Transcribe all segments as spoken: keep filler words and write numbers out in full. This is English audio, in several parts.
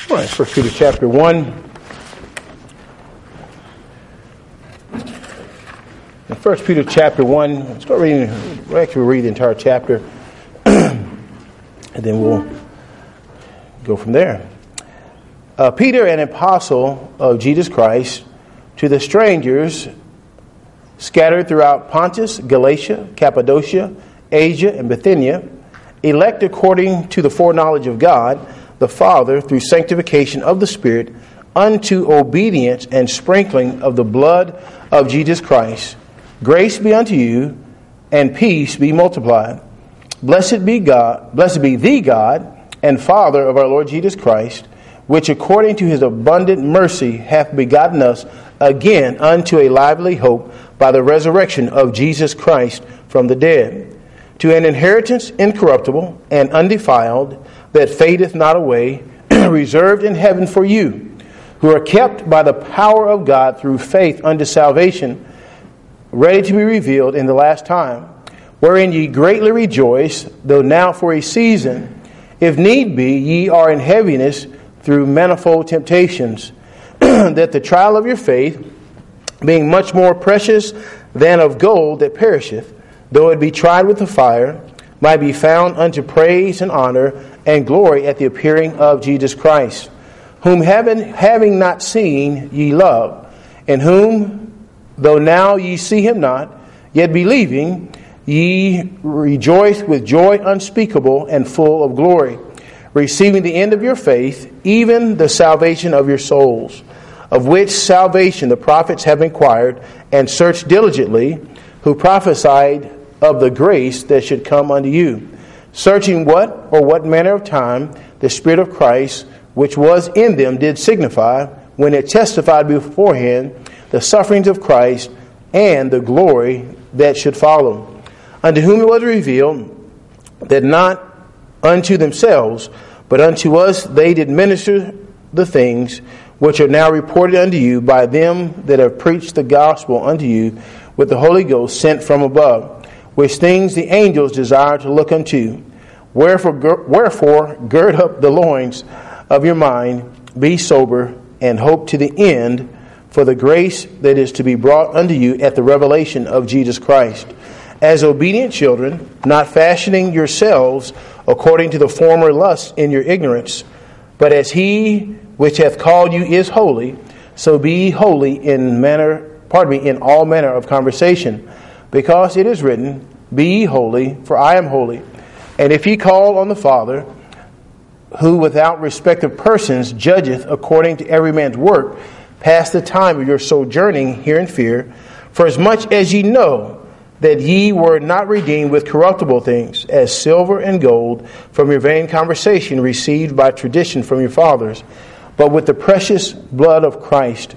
All right, First Peter chapter one. In First Peter chapter one, let's go reading. We'll actually read the entire chapter, and then we'll go from there. Uh, Peter, an apostle of Jesus Christ, to the strangers scattered throughout Pontus, Galatia, Cappadocia, Asia, and Bithynia, elect according to the foreknowledge of God, the Father, through sanctification of the Spirit, unto obedience and sprinkling of the blood of Jesus Christ. Grace be unto you, and peace be multiplied. Blessed be God, blessed be the God and Father of our Lord Jesus Christ, which according to his abundant mercy hath begotten us again unto a lively hope by the resurrection of Jesus Christ from the dead, to an inheritance incorruptible and undefiled, that fadeth not away, reserved in heaven for you, who are kept by the power of God through faith unto salvation, ready to be revealed in the last time, wherein ye greatly rejoice, though now for a season, if need be, ye are in heaviness through manifold temptations, that the trial of your faith, being much more precious than of gold that perisheth, though it be tried with the fire, might be found unto praise and honor and glory at the appearing of Jesus Christ, whom having, having not seen ye love, in whom, though now ye see him not, yet believing, ye rejoice with joy unspeakable and full of glory, receiving the end of your faith, even the salvation of your souls, of which salvation the prophets have inquired and searched diligently, who prophesied of the grace that should come unto you, searching what or what manner of time the Spirit of Christ, which was in them, did signify, when it testified beforehand the sufferings of Christ and the glory that should follow, unto whom it was revealed that not unto themselves, but unto us they did minister the things which are now reported unto you by them that have preached the gospel unto you with the Holy Ghost sent from above, which things the angels desire to look unto. Wherefore, wherefore gird up the loins of your mind, be sober, and hope to the end for the grace that is to be brought unto you at the revelation of Jesus Christ. As obedient children, not fashioning yourselves according to the former lusts in your ignorance, but as he which hath called you is holy, so be holy in manner, pardon me, in all manner of conversation, because it is written, Be ye holy, for I am holy. And if ye call on the Father, who without respect of persons judgeth according to every man's work, pass the time of your sojourning here in fear, for as much as ye know that ye were not redeemed with corruptible things, as silver and gold, from your vain conversation received by tradition from your fathers, but with the precious blood of Christ,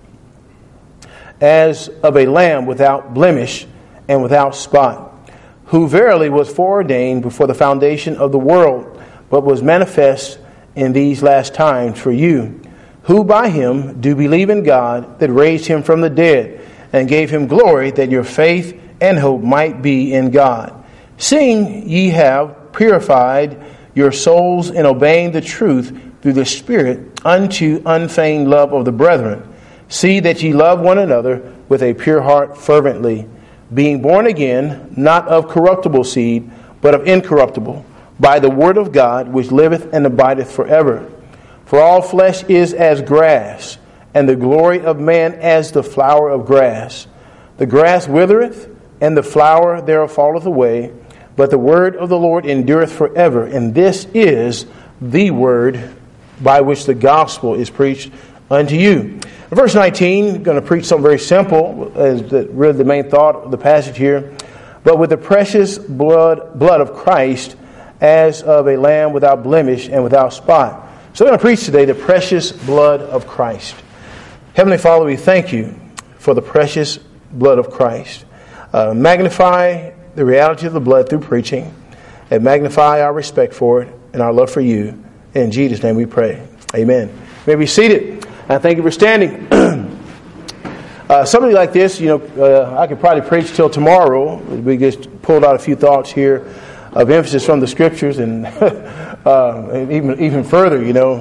as of a lamb without blemish and without spot, who verily was foreordained before the foundation of the world, but was manifest in these last times for you, who by him do believe in God that raised him from the dead, and gave him glory, that your faith and hope might be in God. Seeing ye have purified your souls in obeying the truth through the Spirit unto unfeigned love of the brethren, see that ye love one another with a pure heart fervently, being born again, not of corruptible seed, but of incorruptible, by the word of God, which liveth and abideth forever. For all flesh is as grass, and the glory of man as the flower of grass. The grass withereth, and the flower thereof falleth away, but the word of the Lord endureth forever. And this is the word by which the gospel is preached unto you. In verse nineteen, I'm going to preach something very simple, as the, really the main thought of the passage here. But with the precious blood, blood of Christ, as of a lamb without blemish and without spot. So I'm going to preach today the precious blood of Christ. Heavenly Father, we thank you for the precious blood of Christ. Uh, magnify the reality of the blood through preaching, and magnify our respect for it and our love for you. In Jesus' name we pray. Amen. You may be seated. And thank you for standing. uh, something like this, you know, uh, I could probably preach till tomorrow. We just pulled out a few thoughts here of emphasis from the Scriptures, and uh, even even further, you know,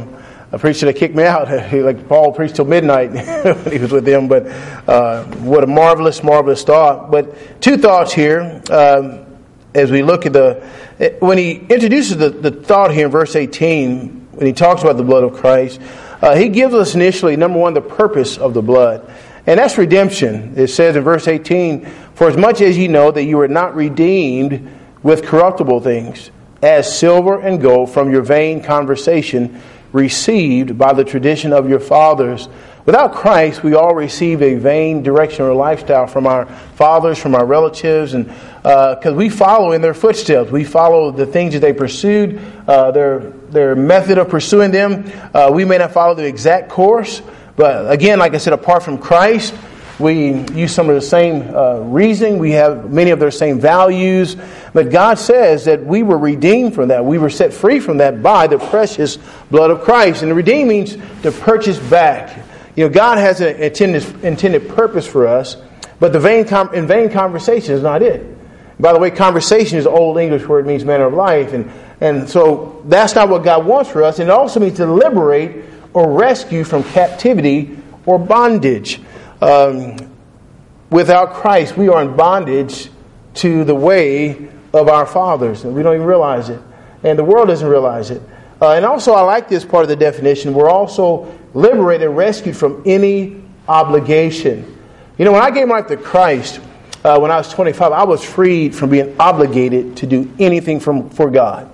a preacher that kicked me out. Like Paul preached till midnight when he was with them. But uh, what a marvelous, marvelous thought. But two thoughts here um, as we look at the... When he introduces the, the thought here in verse eighteen, when he talks about the blood of Christ, uh, he gives us initially, number one, the purpose of the blood. And that's redemption. It says in verse eighteen, "For as much as ye know that you were not redeemed with corruptible things, as silver and gold from your vain conversation received by the tradition of your fathers." Without Christ, we all receive a vain direction or lifestyle from our fathers, from our relatives, and because uh, we follow in their footsteps. We follow the things that they pursued, uh, their their method of pursuing them. Uh, we may not follow the exact course, but again, like I said, apart from Christ, we use some of the same uh, reasoning. We have many of their same values. But God says that we were redeemed from that. We were set free from that by the precious blood of Christ. And the redeem means to purchase back. You know, God has an intended, intended purpose for us, but the vain com- in vain conversation is not it. By the way, conversation is an old English word, it means manner of life. And, and so that's not what God wants for us. And it also means to liberate or rescue from captivity or bondage. Um, without Christ, we are in bondage to the way of our fathers, and we don't even realize it, and the world doesn't realize it. Uh, and also, I like this part of the definition. We're also liberated and rescued from any obligation. You know, when I gave my life to Christ, uh, when I was twenty-five, I was freed from being obligated to do anything from for God.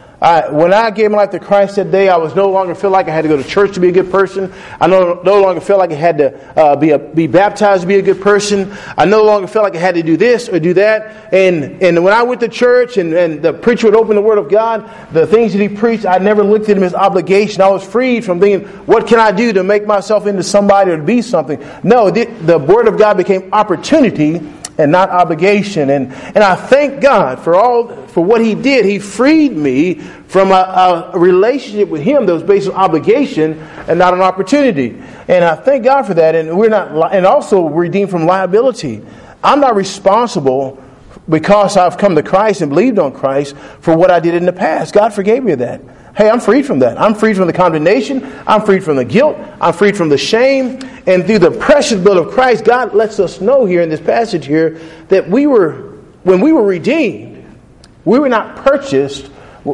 I, when I gave my life to Christ that day, I was no longer feel like I had to go to church to be a good person. I no, no longer felt like I had to uh, be a, be baptized to be a good person. I no longer felt like I had to do this or do that. And and when I went to church and, and the preacher would open the Word of God, the things that he preached, I never looked at him as obligation. I was freed from thinking, what can I do to make myself into somebody or to be something? No, the, the Word of God became opportunity and not obligation. And and I thank God for all for what He did. He freed me from a, a relationship with Him that was based on obligation and not an opportunity. And I thank God for that. And we're not, and also redeemed from liability. I'm not responsible because I've come to Christ and believed on Christ for what I did in the past. God forgave me of that. Hey, I'm freed from that. I'm freed from the condemnation. I'm freed from the guilt. I'm freed from the shame. And through the precious blood of Christ, God lets us know here in this passage here that we were, when we were redeemed, we were not purchased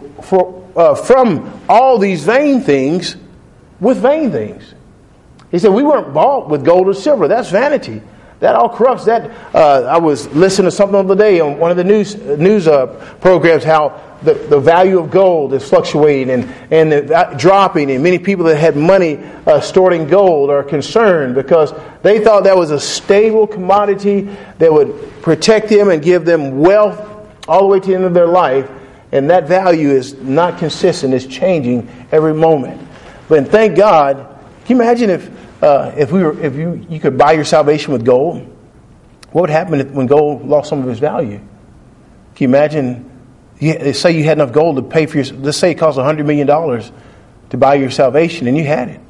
for uh, from all these vain things with vain things. He said we weren't bought with gold or silver. That's vanity. That all corrupts. That uh, I was listening to something the other day on one of the news news uh, programs how the, the value of gold is fluctuating and and the, dropping, and many people that had money uh, stored in gold are concerned because they thought that was a stable commodity that would protect them and give them wealth all the way to the end of their life, and that value is not consistent. It's changing every moment. But thank God. Can you imagine if uh, if we were if you you could buy your salvation with gold? What would happen if, when gold lost some of its value? Can you imagine? You, say you had enough gold to pay for your. Let's say it cost a hundred million dollars to buy your salvation, and you had it,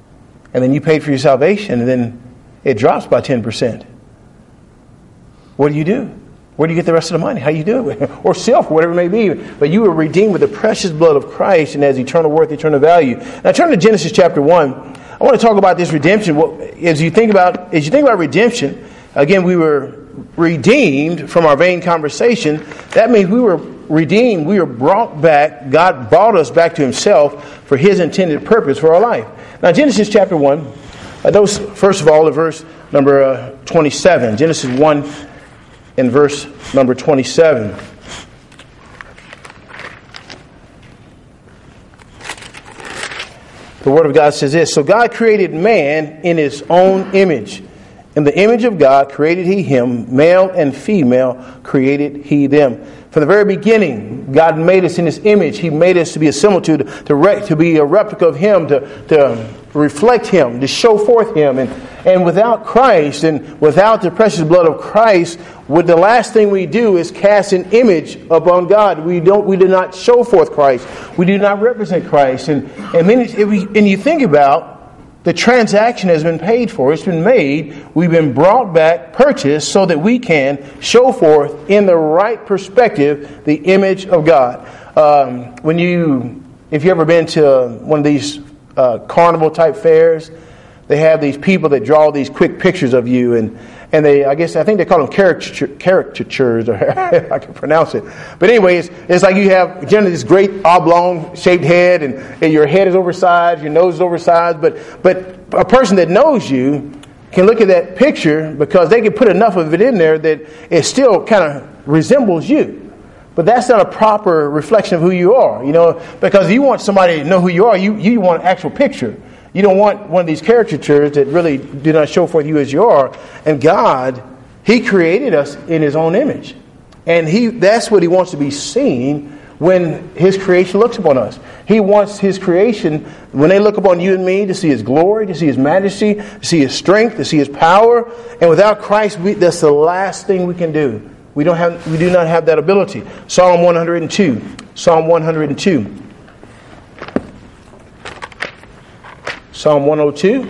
and then you paid for your salvation, and then it drops by ten percent. What do you do? Where do you get the rest of the money? How do you do it? Or silver, whatever it may be. But you were redeemed with the precious blood of Christ and as eternal worth, eternal value. Now turn to Genesis chapter one. I want to talk about this redemption. As you think about, as you think about redemption, again, we were redeemed from our vain conversation. That means we were redeemed. We were brought back. God brought us back to Himself for His intended purpose for our life. Now Genesis chapter one. Uh, those first of all, the verse number uh, twenty-seven. Genesis one. In verse number twenty-seven. The Word of God says this: So God created man in His own image. In the image of God created He him, male and female created He them. From the very beginning, God made us in His image. He made us to be a similitude, to, re- to be a replica of Him, to, to reflect Him, to show forth Him. And, and without Christ and without the precious blood of Christ, what the last thing we do is cast an image upon God. We don't. We do not show forth Christ. We do not represent Christ. And and, many, if we, and you think about the transaction has been paid for. It's been made. We've been brought back, purchased, so that we can show forth in the right perspective the image of God. Um, when you, if you've ever been to one of these uh, carnival type fairs. They have these people that draw these quick pictures of you, and and they, I guess, I think they call them caricature, caricatures, or I can pronounce it. But anyways, it's like you have generally this great oblong shaped head, and, and your head is oversized, your nose is oversized. But but a person that knows you can look at that picture because they can put enough of it in there that it still kind of resembles you. But that's not a proper reflection of who you are, you know, because if you want somebody to know who you are, you, you want an actual picture. You don't want one of these caricatures that really do not show forth you as you are. And God, He created us in His own image. And He that's what He wants to be seen when His creation looks upon us. He wants His creation, when they look upon you and me, to see His glory, to see His majesty, to see His strength, to see His power. And without Christ, we, that's the last thing we can do. We don't have, we do not have that ability. Psalm one hundred two. Psalm one hundred two. Psalm one oh two.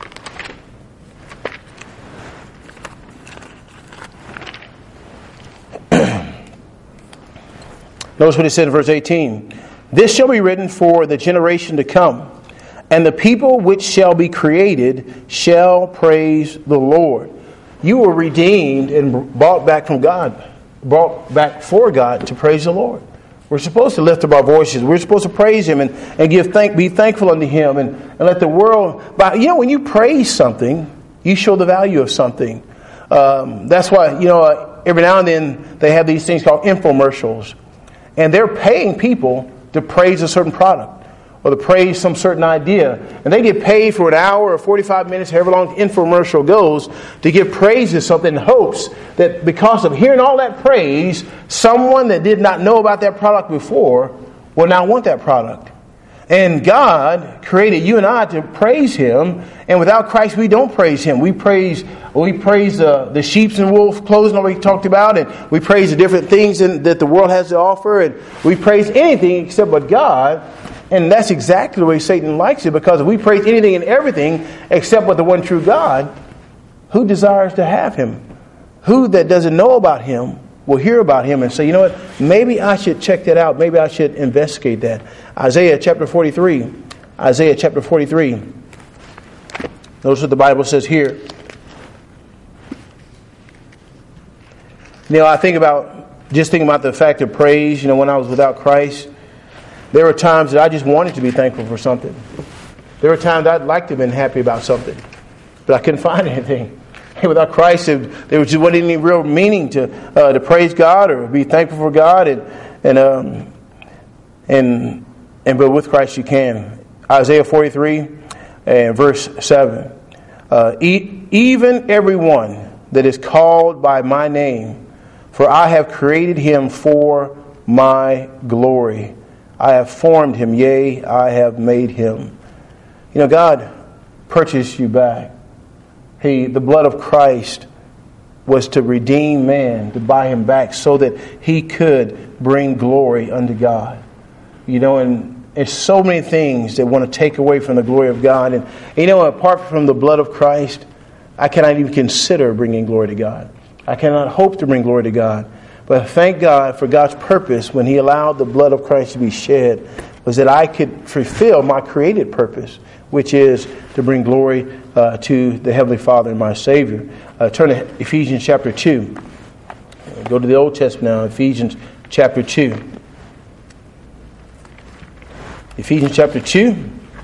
Notice what it said in verse eighteen. This shall be written for the generation to come, and the people which shall be created shall praise the Lord. You were redeemed and brought back from God, brought back for God to praise the Lord. We're supposed to lift up our voices. We're supposed to praise Him and, and give thank, be thankful unto Him, and, and let the world. But you know, when you praise something, you show the value of something. Um, that's why, you know, uh, every now and then they have these things called infomercials, and they're paying people to praise a certain product or to praise some certain idea, and they get paid for an hour or forty-five minutes, however long the infomercial goes, to give praise to something in hopes that because of hearing all that praise, someone that did not know about that product before will now want that product. And God created you and I to praise Him, and without Christ we don't praise Him. We praise we praise uh, the sheep's and wolf clothing that we talked about, and we praise the different things in, that the world has to offer, and we praise anything except but God. And that's exactly the way Satan likes it, because if we praise anything and everything except but the one true God, who desires to have Him? Who that doesn't know about Him will hear about Him and say, you know what, maybe I should check that out. Maybe I should investigate that. Isaiah chapter forty-three. Isaiah chapter forty-three. Notice what the Bible says here. You know, I think about, just thinking about the fact of praise, you know, when I was without Christ, there were times that I just wanted to be thankful for something. There were times I'd like to have been happy about something, but I couldn't find anything. Without Christ, there just wasn't any real meaning to uh, to praise God or be thankful for God, and and um, and and but with Christ you can. Isaiah forty-three and verse seven. Uh, e- even everyone that is called by my name, for I have created him for my glory. I have formed him, yea, I have made him. You know, God purchased you back. He, the blood of Christ was to redeem man, to buy him back so that he could bring glory unto God. You know, and there's so many things that want to take away from the glory of God. And, you know, apart from the blood of Christ, I cannot even consider bringing glory to God. I cannot hope to bring glory to God. But thank God for God's purpose when He allowed the blood of Christ to be shed, was that I could fulfill my created purpose, which is to bring glory uh, to the Heavenly Father and my Savior. Uh, turn to Ephesians chapter two. Go to the Old Testament now, Ephesians chapter two. Ephesians chapter two.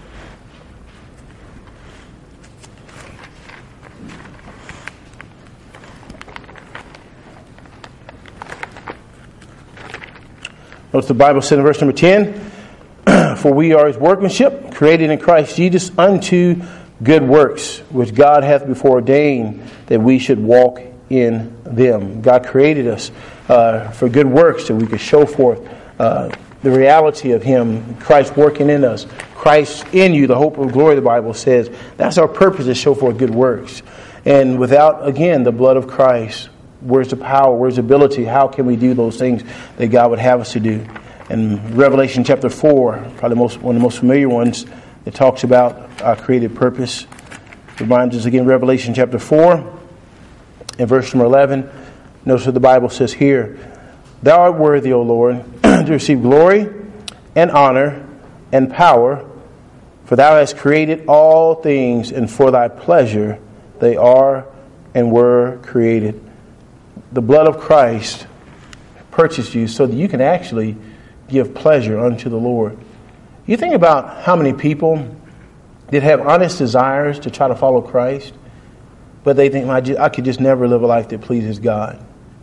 Notice the Bible said in verse number ten, for we are His workmanship, created in Christ Jesus unto good works, which God hath before ordained that we should walk in them. God created us uh, for good works, that we could show forth uh, the reality of Him, Christ working in us. Christ in you, the hope of glory, the Bible says. That's our purpose, to show forth good works. And without, again, the blood of Christ, where's the power? Where's the ability? How can we do those things that God would have us to do? And Revelation chapter four, probably most, one of the most familiar ones, that talks about our created purpose. Reminds us again, Revelation chapter four, and verse number eleven. Notice what the Bible says here. Thou art worthy, O Lord, to receive glory and honor and power, For thou hast created all things, and for thy pleasure they are and were created. The blood of Christ purchased you so that you can actually give pleasure unto the Lord. You think about how many people that have honest desires to try to follow Christ, but they think, I could just never live a life that pleases God.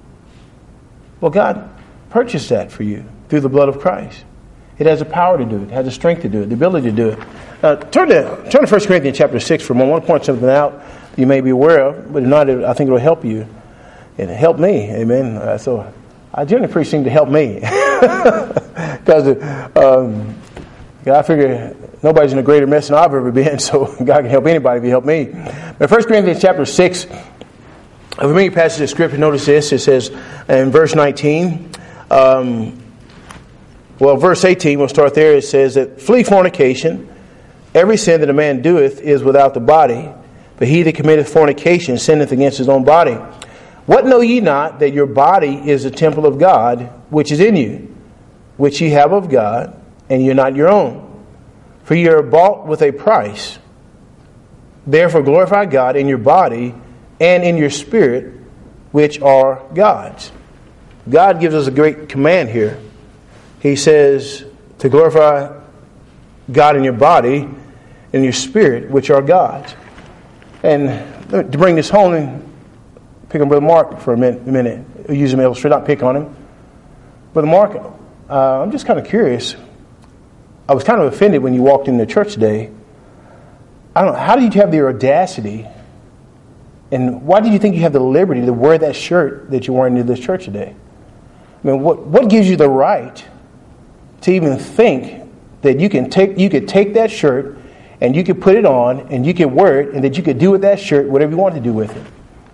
Well, God purchased that for you through the blood of Christ. It has the power to do it. It has the strength to do it, the ability to do it. Uh, turn to turn to First Corinthians chapter six for a moment. I want to point something out you may be aware of, but if not, I think it will help you. It helped me, amen. Uh, so I generally preach things to help me. Because um, I figure nobody's in a greater mess than I've ever been, so God can help anybody if He help me. But First Corinthians chapter six, a familiar passage of Scripture, notice this. It says in verse nineteen, um, well, verse eighteen, we'll start there. It says that, flee fornication. Every sin that a man doeth is without the body, but he that committeth fornication sinneth against his own body. What know ye not, that your body is the temple of God, which is in you, which ye have of God, and ye are not your own? For ye are bought with a price. Therefore glorify God in your body and in your spirit, which are God's. God gives us a great command here. He says to glorify God in your body and your spirit, which are God's. And to bring this home, and pick on Brother Mark for a minute. Use him to illustrate, not pick on him. Brother Mark, uh, I'm just kind of curious. I was kind of offended when you walked into church today. I don't know, how did you have the audacity, and why did you think you have the liberty to wear that shirt that you're wearing into this church today? I mean, what what gives you the right to even think that you can take you could take that shirt and you could put it on and you could wear it, and that you could do with that shirt whatever you want to do with it?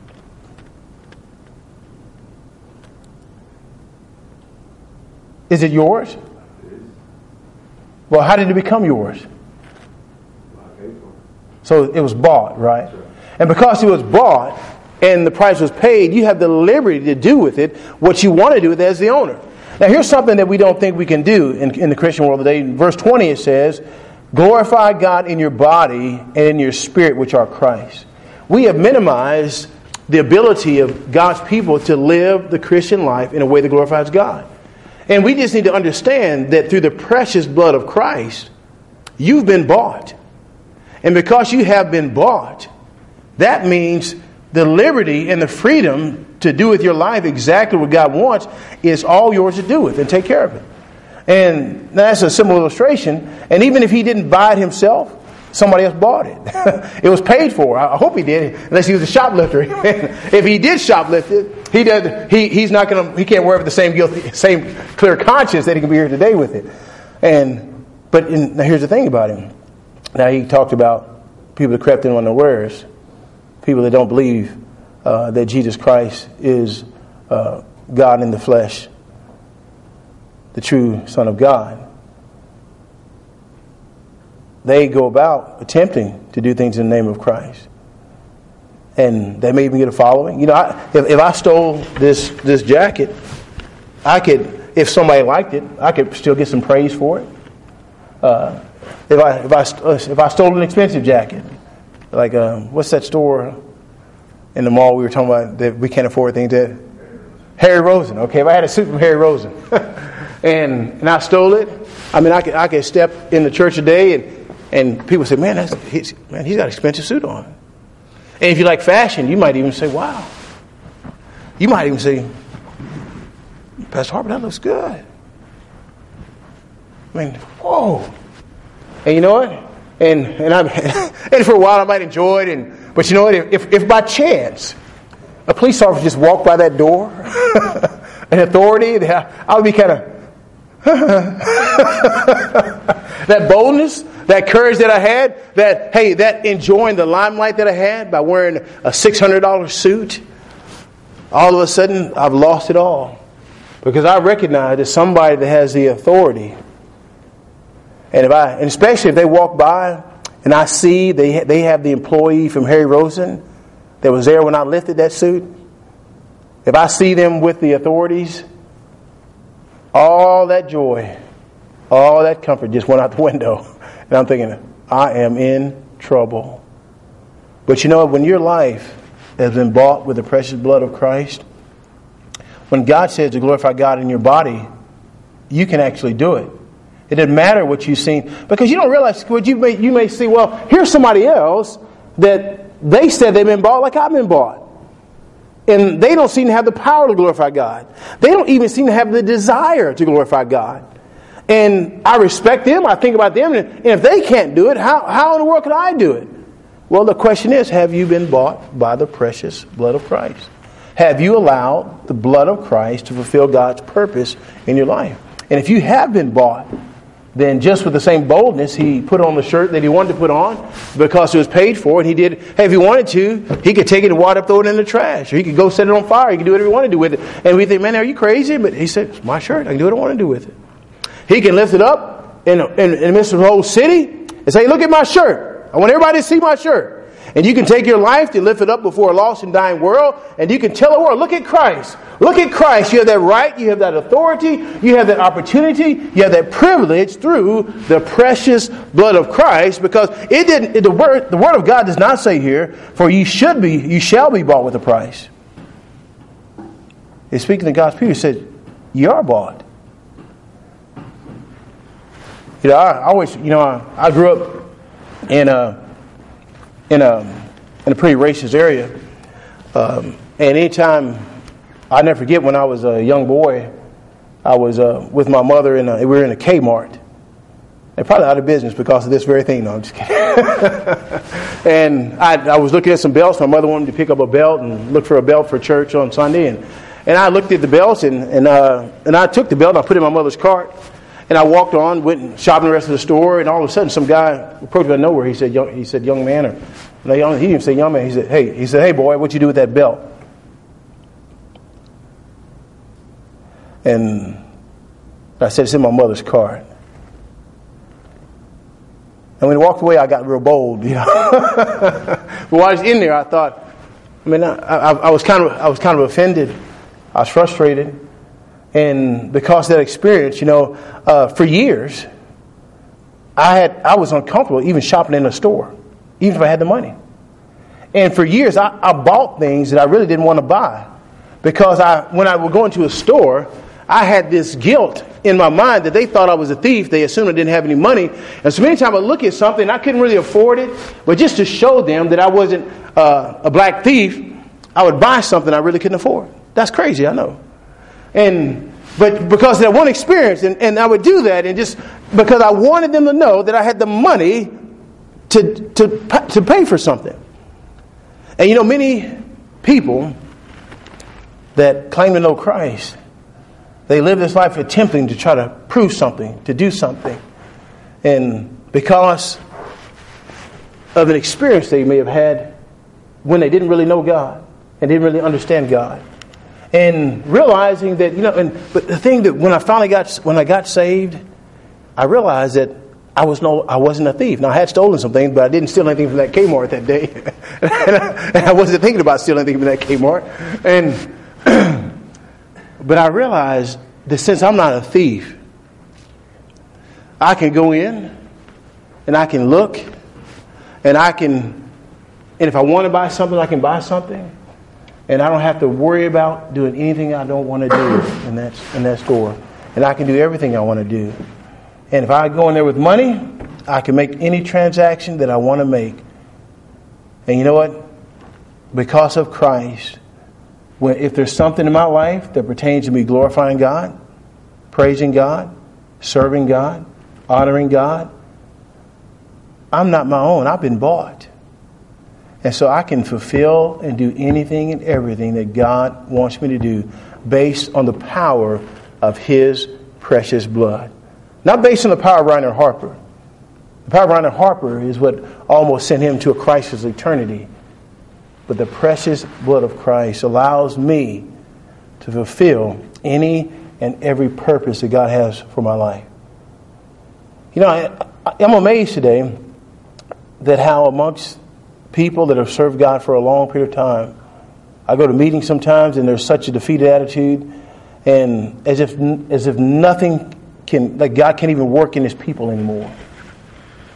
Is it yours? It is. Well, how did it become yours? I paid for it. So it was bought, right? Sure. And because it was bought and the price was paid, you have the liberty to do with it what you want to do with it as the owner. Now here's something that we don't think we can do in, in the Christian world today. In verse twenty it says, glorify God in your body and in your spirit, which are Christ. We have minimized the ability of God's people to live the Christian life in a way that glorifies God. And we just need to understand that through the precious blood of Christ, you've been bought. And because you have been bought, that means the liberty and the freedom to do with your life exactly what God wants is all yours to do with and take care of it. And that's a simple illustration. And even if he didn't buy it himself, somebody else bought it. It was paid for. I hope he did, unless he was a shoplifter. If he did shoplift it, he does. He he's not going to. He can't wear it with the same guilty, same clear conscience that he can be here today with it. And but in, now here's the thing about him. Now he talked about people that crept in unawares, people that don't believe uh, that Jesus Christ is uh, God in the flesh, the true Son of God. They go about attempting to do things in the name of Christ. And they may even get a following. You know, I, if, if I stole this this jacket, I could, if somebody liked it, I could still get some praise for it. Uh, if I if I if I stole an expensive jacket, like um, what's that store in the mall we were talking about that we can't afford things at? Harry Rosen. Okay, if I had a suit from Harry Rosen, and and I stole it, I mean, I could I could step in the church today and. And people say, man, that's, he's, man, he's got an expensive suit on. And if you like fashion, you might even say, wow. You might even say, Pastor Harper, that looks good. I mean, whoa. And you know what? And and I and for a while I might enjoy it. And but you know what? If if by chance a police officer just walked by that door, an authority, I would be kind of that boldness. That courage that I had, that, hey, that enjoying the limelight that I had by wearing a six hundred dollars suit, all of a sudden, I've lost it all. Because I recognize that somebody that has the authority, and if I, and especially if they walk by and I see they they have the employee from Harry Rosen that was there when I lifted that suit, if I see them with the authorities, all that joy, all that comfort just went out the window. And I'm thinking, I am in trouble. But you know, when your life has been bought with the precious blood of Christ, when God says to glorify God in your body, you can actually do it. It doesn't matter what you've seen. Because you don't realize what you may, you may see, well, here's somebody else that they said they've been bought like I've been bought. And they don't seem to have the power to glorify God. They don't even seem to have the desire to glorify God. And I respect them. I think about them. And if they can't do it, how, how in the world can I do it? Well, the question is, have you been bought by the precious blood of Christ? Have you allowed the blood of Christ to fulfill God's purpose in your life? And if you have been bought, then just with the same boldness, he put on the shirt that he wanted to put on because it was paid for. And he did, hey, if he wanted to, he could take it and water up, throw it in the trash. Or he could go set it on fire. He could do whatever he wanted to do with it. And we think, man, are you crazy? But he said, it's my shirt. I can do what I want to do with it. He can lift it up in, in, in the midst of the whole city and say, look at my shirt. I want everybody to see my shirt. And you can take your life to lift it up before a lost and dying world, and you can tell the world, look at Christ. Look at Christ. You have that right. You have that authority. You have that opportunity. You have that privilege through the precious blood of Christ, because it didn't. It, the word, the word of God does not say here, for you should be, you shall be bought with a price. It's speaking to God's people. He said, you are bought. You know, I, I always, you know, I, I grew up in a in a in a pretty racist area, um, and anytime, I never forget when I was a young boy, I was uh, with my mother and we were in a Kmart. They're probably out of business because of this very thing. No, I'm just kidding. And I, I was looking at some belts. My mother wanted me to pick up a belt and look for a belt for church on Sunday, and and I looked at the belts and and uh, and I took the belt and I put it in my mother's cart. And I walked on, went and shopping the rest of the store, and all of a sudden, some guy approached me out of nowhere. He said, "Young," he said, "young man," or no, young, he didn't even say "young man." He said, "Hey," he said, "Hey, boy, what you do with that belt?" And I said, "It's in my mother's cart." And when he walked away, I got real bold, you know. But while I was in there, I thought, I mean, I, I, I was kind of, I was kind of offended. I was frustrated. And because of that experience, you know, uh, for years, I had I was uncomfortable even shopping in a store, even if I had the money. And for years, I, I bought things that I really didn't want to buy, because I when I would go into a store, I had this guilt in my mind that they thought I was a thief. They assumed I didn't have any money. And so many times I look at something, I couldn't really afford it, but just to show them that I wasn't uh, a black thief, I would buy something I really couldn't afford. That's crazy, I know. And but because of that one experience, and, and I would do that, and just because I wanted them to know that I had the money to to to pay for something. And you know, many people that claim to know Christ, they live this life attempting to try to prove something, to do something, and because of an experience they may have had when they didn't really know God and didn't really understand God. And realizing that, you know, and but the thing that when I finally got when I got saved, I realized that I was no I wasn't a thief. Now I had stolen some things, but I didn't steal anything from that Kmart that day, and, I, and I wasn't thinking about stealing anything from that Kmart. And but I realized that since I'm not a thief, I can go in and I can look, and I can, and if I want to buy something, I can buy something. And I don't have to worry about doing anything I don't want to do in that in that store. And I can do everything I want to do. And if I go in there with money, I can make any transaction that I want to make. And you know what? Because of Christ, when if there's something in my life that pertains to me glorifying God, praising God, serving God, honoring God, I'm not my own. I've been bought. And so I can fulfill and do anything and everything that God wants me to do based on the power of His precious blood. Not based on the power of Reinhard Harper. The power of Reinhard Harper is what almost sent him to a crisis of eternity. But the precious blood of Christ allows me to fulfill any and every purpose that God has for my life. You know, I, I'm amazed today that how amongst people that have served God for a long period of time, I go to meetings sometimes and there's such a defeated attitude, and as if as if nothing can, like God can't even work in His people anymore.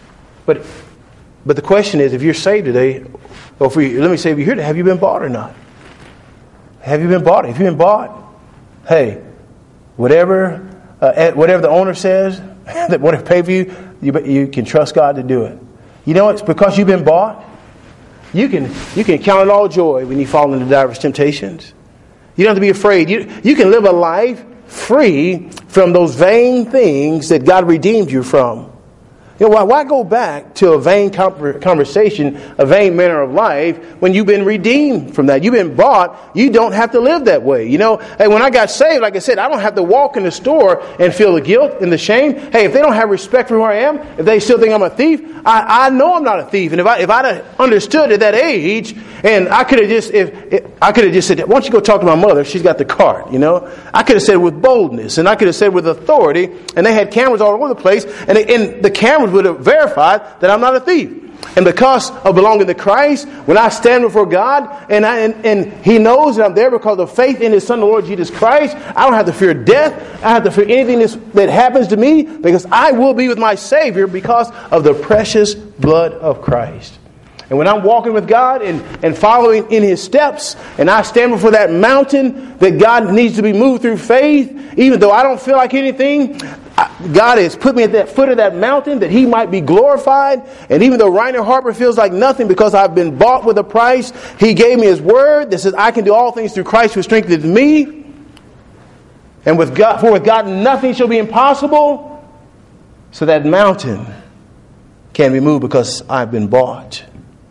But but the question is, if you're saved today, or if we, let me say, if you're here, have you been bought or not? Have you been bought? If you've been bought, hey, whatever uh, whatever the owner says, that whatever pay for you, you you can trust God to do it. You know, it's because you've been bought. You can you can count it all joy when you fall into diverse temptations. You don't have to be afraid. You you can live a life free from those vain things that God redeemed you from. You know, why, why go back to a vain conversation, a vain manner of life, when you've been redeemed from that? You've been bought. You don't have to live that way. You know, hey, when I got saved, like I said, I don't have to walk in the store and feel the guilt and the shame. Hey, if they don't have respect for who I am, if they still think I'm a thief, I, I know I'm not a thief. And if I if I'd have understood at that age, and I could have just if, if I could have just said, why don't you go talk to my mother? She's got the card. You know, I could have said with boldness, and I could have said with authority. And they had cameras all over the place, and, they, and the cameras would have verified that I'm not a thief. And because of belonging to Christ, when I stand before God and, I, and, and He knows that I'm there because of faith in His Son, the Lord Jesus Christ, I don't have to fear death. I don't have to fear anything that happens to me, because I will be with my Savior because of the precious blood of Christ. And when I'm walking with God and, and following in His steps, and I stand before that mountain that God needs to be moved through faith, even though I don't feel like anything, God has put me at that foot of that mountain that He might be glorified. And even though Reiner Harper feels like nothing because I've been bought with a price, He gave me His word that says I can do all things through Christ who strengthens me. And with God, for with God nothing shall be impossible. So that mountain can be moved because I've been bought.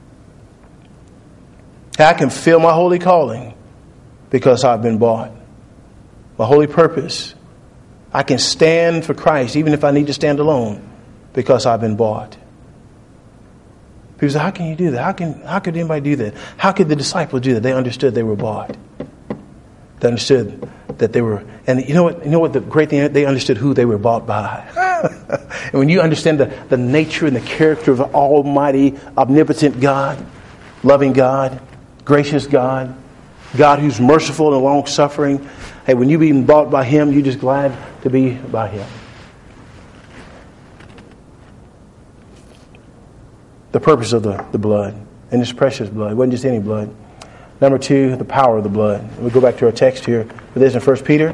I can feel my holy calling because I've been bought. My holy purpose. I can stand for Christ even if I need to stand alone because I've been bought. People say, how can you do that? How can how could anybody do that? How could the disciples do that? They understood they were bought. They understood that they were, and you know what? You know what the great thing is? They understood who they were bought by. And when you understand the, the nature and the character of the Almighty, omnipotent God, loving God, gracious God, God who's merciful and long-suffering. Hey, when you've been bought by Him, you're just glad to be by Him. The purpose of the, the blood, and this precious blood. It wasn't just any blood. Number two, the power of the blood. We'll go back to our text here. It is in First Peter.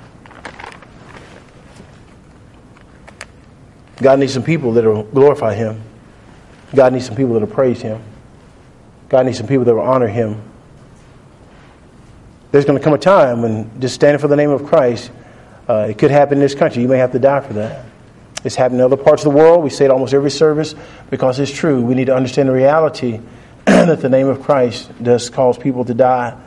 God needs some people that will glorify Him. God needs some people that will praise Him. God needs some people that will honor Him. There's going to come a time when just standing for the name of Christ, uh, it could happen in this country. You may have to die for that. It's happening in other parts of the world. We say it almost every service because it's true. We need to understand the reality that the name of Christ does cause people to die.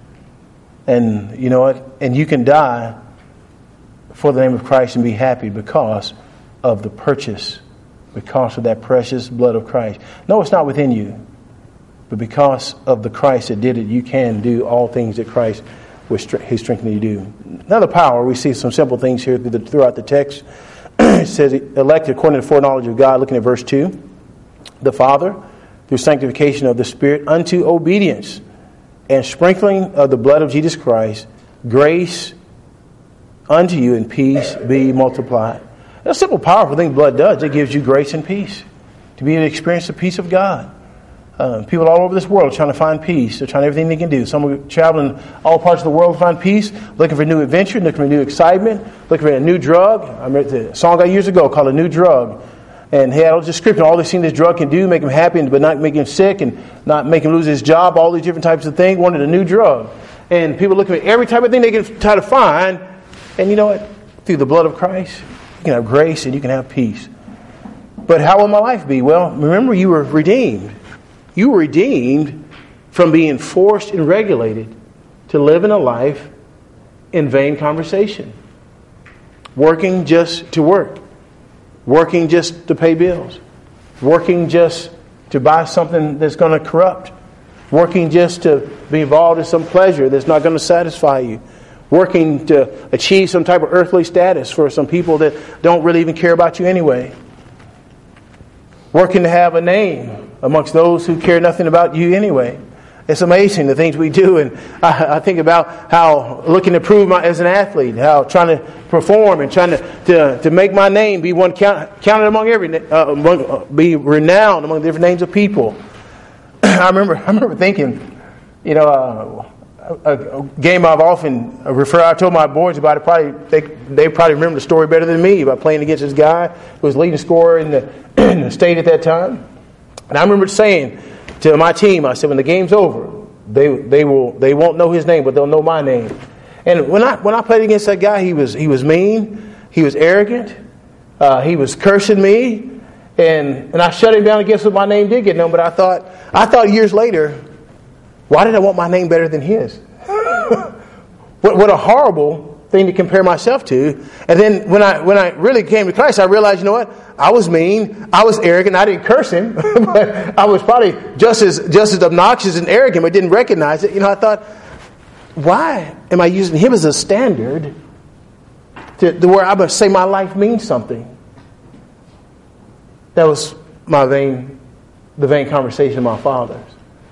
And you know what? And you can die for the name of Christ and be happy because of the purchase, because of that precious blood of Christ. No, it's not within you. But because of the Christ that did it, you can do all things that Christ was His strengthening you to do. Another power, we see some simple things here throughout the text. It says, elected according to the foreknowledge of God, looking at verse two. The Father, through sanctification of the Spirit, unto obedience and sprinkling of the blood of Jesus Christ, grace unto you and peace be multiplied. That's a simple, powerful thing blood does. It gives you grace and peace. To be able to experience the peace of God. Uh, people all over this world are trying to find peace. They're trying everything they can do. Some are traveling all parts of the world to find peace, looking for new adventure, looking for new excitement, looking for a new drug. I remember the song I years ago called A New Drug. And he had a description of all they've seen this drug can do, make him happy, but not make him sick and not make him lose his job, all these different types of things. Wanted a new drug. And people looking at every type of thing they can try to find. And you know what? Through the blood of Christ, you can have grace and you can have peace. But how will my life be? Well, remember you were redeemed. You were redeemed from being forced and regulated to live in a life in vain conversation. Working just to work. Working just to pay bills. Working just to buy something that's going to corrupt. Working just to be involved in some pleasure that's not going to satisfy you. Working to achieve some type of earthly status for some people that don't really even care about you anyway. Working to have a name amongst those who care nothing about you anyway. It's amazing the things we do, and I, I think about how looking to prove my, as an athlete, how trying to perform and trying to to, to make my name be one count, counted among every, uh, among, uh, be renowned among the different names of people. I remember, I remember thinking, you know, uh, a, a game I've often referred. I told my boys about it. Probably they they probably remember the story better than me about playing against this guy who was leading scorer in the, in the state at that time. And I remember saying to my team, I said, when the game's over, they they will they won't know his name, but they'll know my name. And when I when I played against that guy, he was he was mean, he was arrogant, uh, he was cursing me, and and I shut him down against what my name did get known. But I thought I thought years later, why did I want my name better than his? what what a horrible thing to compare myself to. And then when I when I really came to Christ, I realized, you know what? I was mean, I was arrogant, I didn't curse him, but I was probably just as just as obnoxious and arrogant, but didn't recognize it. You know, I thought, why am I using him as a standard to, to where I must say my life means something? That was my vain, the vain conversation of my fathers.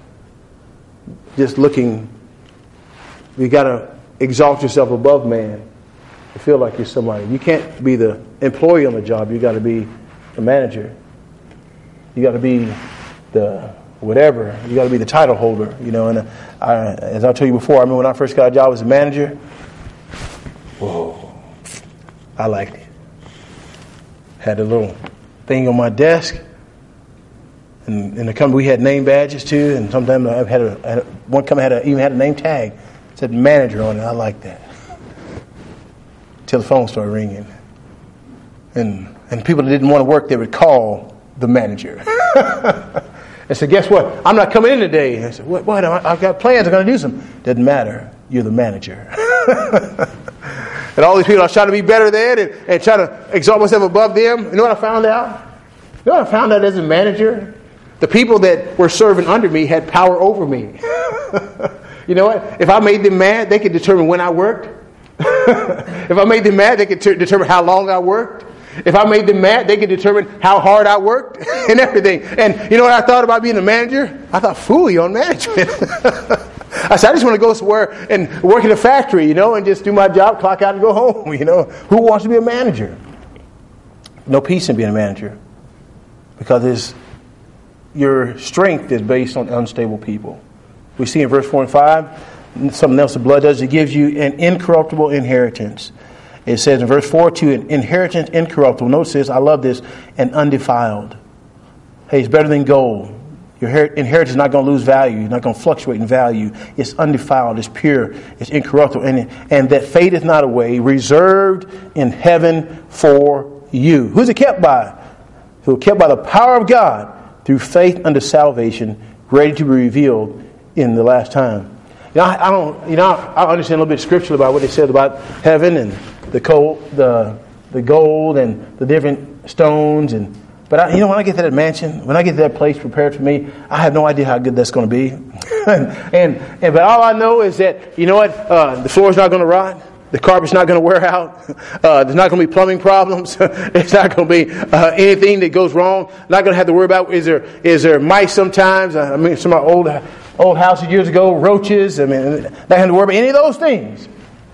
Just looking, you got to exalt yourself above man to feel like you're somebody. You can't be the employee on the job. You got to be the manager. You got to be the whatever. You got to be the title holder. You know. And I, as I told you before, I remember when I first got a job as a manager. Whoa, I liked it. Had a little thing on my desk, and in the company we had name badges too. And sometimes I had a, had a one company had a, even had a name tag. It said manager on it. I liked that. Till the phone started ringing, and and people that didn't want to work, they would call the manager. I said, "Guess what? I'm not coming in today." I said, "What? What? I've got plans. I'm going to do some." Doesn't matter. You're the manager. And all these people, I was trying to be better than and, and try to exalt myself above them. You know what I found out? You know what I found out as a manager? The people that were serving under me had power over me. You know what? If I made them mad, they could determine when I worked. If I made them mad, they could ter- determine how long I worked. If I made them mad, they could determine how hard I worked and everything. And you know what I thought about being a manager? I thought, fooey on management. I said, I just want to go somewhere and work in a factory, you know, and just do my job, clock out and go home, you know. Who wants to be a manager? No peace in being a manager. Because it's, your strength is based on unstable people. We see in verse four and five, something else the blood does. It gives you an incorruptible inheritance. It says in verse four, to an inheritance incorruptible. Notice this, I love this, and undefiled. Hey, it's better than gold. Your inheritance is not going to lose value. It's not going to fluctuate in value. It's undefiled. It's pure. It's incorruptible. And, and that fadeth not away, reserved in heaven for you. Who's it kept by? Who are kept by the power of God through faith unto salvation, ready to be revealed in the last time. You know, I, I don't. You know, I understand a little bit of scripture about what they said about heaven and the gold, the the gold and the different stones. And but I, you know, when I get to that mansion, when I get to that place prepared for me, I have no idea how good that's going to be. and, and and but all I know is that, you know what, uh, the floor's not going to rot. The carpet's not going to wear out. Uh, there's not going to be plumbing problems. It's not going to be uh, anything that goes wrong. Not going to have to worry about is there is there mice sometimes. I mean, some of my old old houses years ago, roaches. I mean, not having to worry about any of those things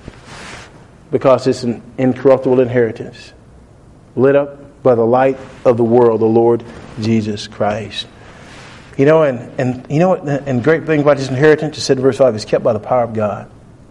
because it's an incorruptible inheritance, lit up by the light of the world, the Lord Jesus Christ. You know, and and you know what? And great thing about this inheritance, it said in verse five, is kept by the power of God.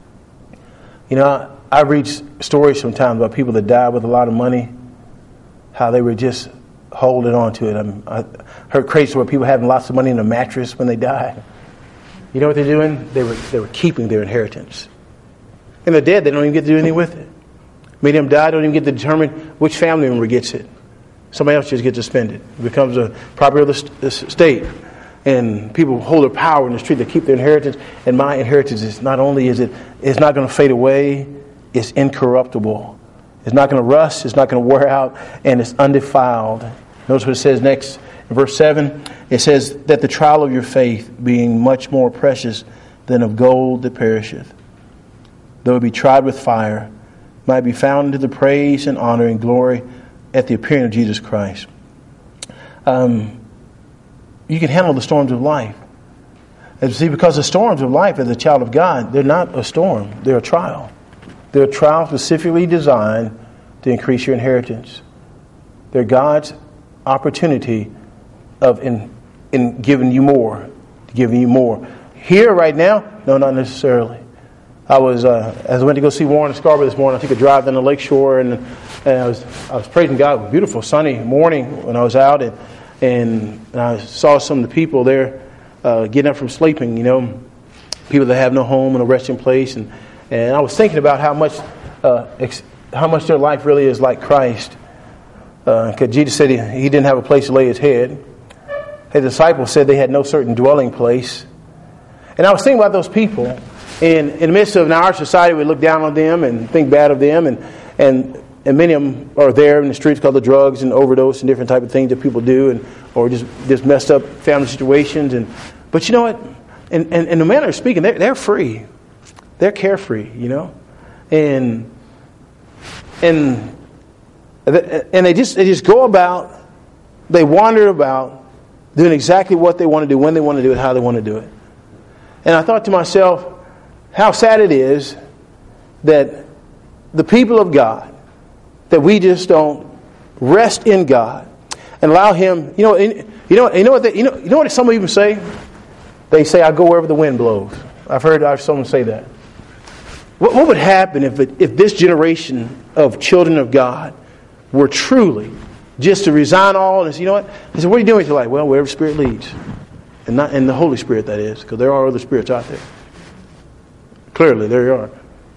You know, I read stories sometimes about people that died with a lot of money, how they were just holding on to it. I'm, I heard crazy stories of people having lots of money in a mattress when they died. You know what they're doing? They were they were keeping their inheritance. And they're dead. They don't even get to do anything with it. Many of them die. Don't even get to determine which family member gets it. Somebody else just gets to spend it. It becomes a property of the, the state. And people hold their power in the street. They keep their inheritance. And my inheritance is not only is it, it's not going to fade away, it's incorruptible. It's not going to rust. It's not going to wear out. And it's undefiled. Notice what it says next in verse seven. It says that the trial of your faith, being much more precious than of gold that perisheth, though it be tried with fire, might be found unto the praise and honor and glory at the appearing of Jesus Christ. Um, you can handle the storms of life. And see, because the storms of life as a child of God, they're not a storm. They're a trial. They're a trial specifically designed to increase your inheritance. They're God's opportunity of in, in giving you more, giving you more. Here, right now, no, not necessarily. I was, uh, as I went to go see Warren and Scarborough this morning, I took a drive down the lake shore, and, and I was I was praising God. It was a beautiful sunny morning when I was out, and and, and I saw some of the people there uh, getting up from sleeping. You know, people that have no home and no resting place, and and I was thinking about how much uh, ex- how much their life really is like Christ. Because uh, Jesus said he, he didn't have a place to lay his head. His disciples said they had no certain dwelling place. And I was thinking about those people. And in the midst of now our society, we look down on them and think bad of them. And, and, and many of them are there in the streets because of drugs and overdose and different type of things that people do. And or just, just messed up family situations. And But you know what? In, in, in the manner of speaking, they're, they're free. They're carefree, you know. And... and And they just they just go about, they wander about, doing exactly what they want to do, when they want to do it, how they want to do it. And I thought to myself, how sad it is that the people of God, that we just don't rest in God and allow Him. You know, you know, you know what they, you know, you know what some even say. They say, "I go wherever the wind blows." I've heard someone say that. What, what would happen if it, if this generation of children of God were truly just to resign all and say, you know what? He said, what are you doing with your life? Well, wherever Spirit leads. And not in the Holy Spirit, that is, because there are other spirits out there. Clearly, there are.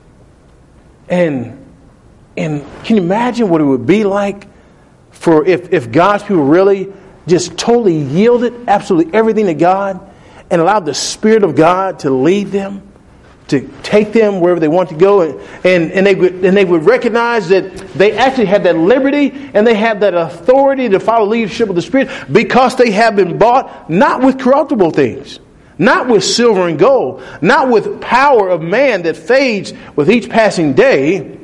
And and can you imagine what it would be like for if, if God's people really just totally yielded absolutely everything to God and allowed the Spirit of God to lead them, to take them wherever they want to go, and, and, and they would and they would recognize that they actually have that liberty and they have that authority to follow leadership of the Spirit because they have been bought not with corruptible things, not with silver and gold, not with power of man that fades with each passing day,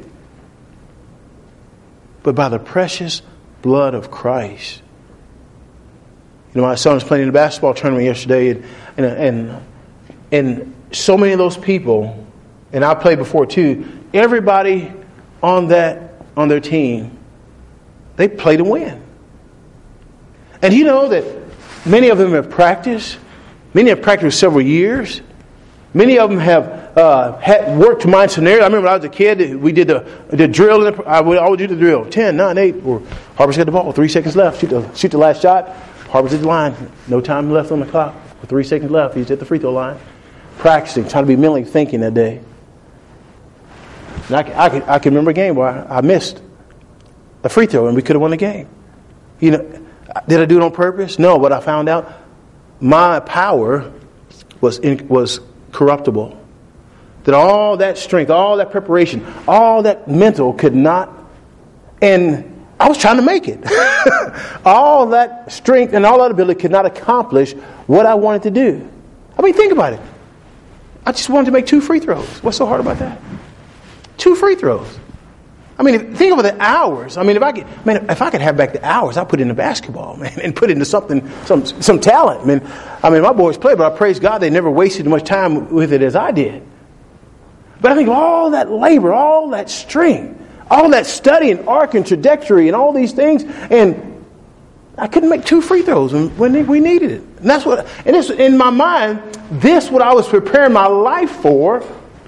but by the precious blood of Christ. You know, my son was playing in a basketball tournament yesterday, and and and, and so many of those people, and I played before too, everybody on that on their team, they play to win. And you know that many of them have practiced. Many have practiced several years. Many of them have uh, had worked to mind scenarios. I remember when I was a kid, we did the, the drill. In the, I would always do the drill. ten, nine, eight. Or Harper's got the ball. Three seconds left. Shoot the, shoot the last shot. Harper's at the line. No time left on the clock. With three seconds left, he's at the free throw line. Practicing, trying to be mentally thinking that day. And I, I, can, I can remember a game where I, I missed a free throw and we could have won the game. You know, did I do it on purpose? No, but I found out my power was in, was corruptible. That all that strength, all that preparation, all that mental could not, and I was trying to make it. All that strength and all that ability could not accomplish what I wanted to do. I mean, think about it. I just wanted to make two free throws. What's so hard about that? Two free throws. I mean, if, think about the hours. I mean, if I could, man, if I could have back the hours, I'd put it into basketball, man, and put it into something, some some talent. I mean, I mean, my boys play, but I praise God they never wasted as much time with it as I did. But I think of all that labor, all that strength, all that study and arc and trajectory and all these things, and I couldn't make two free throws when, when we needed it. And that's what, and it's in my mind, this what I was preparing my life for,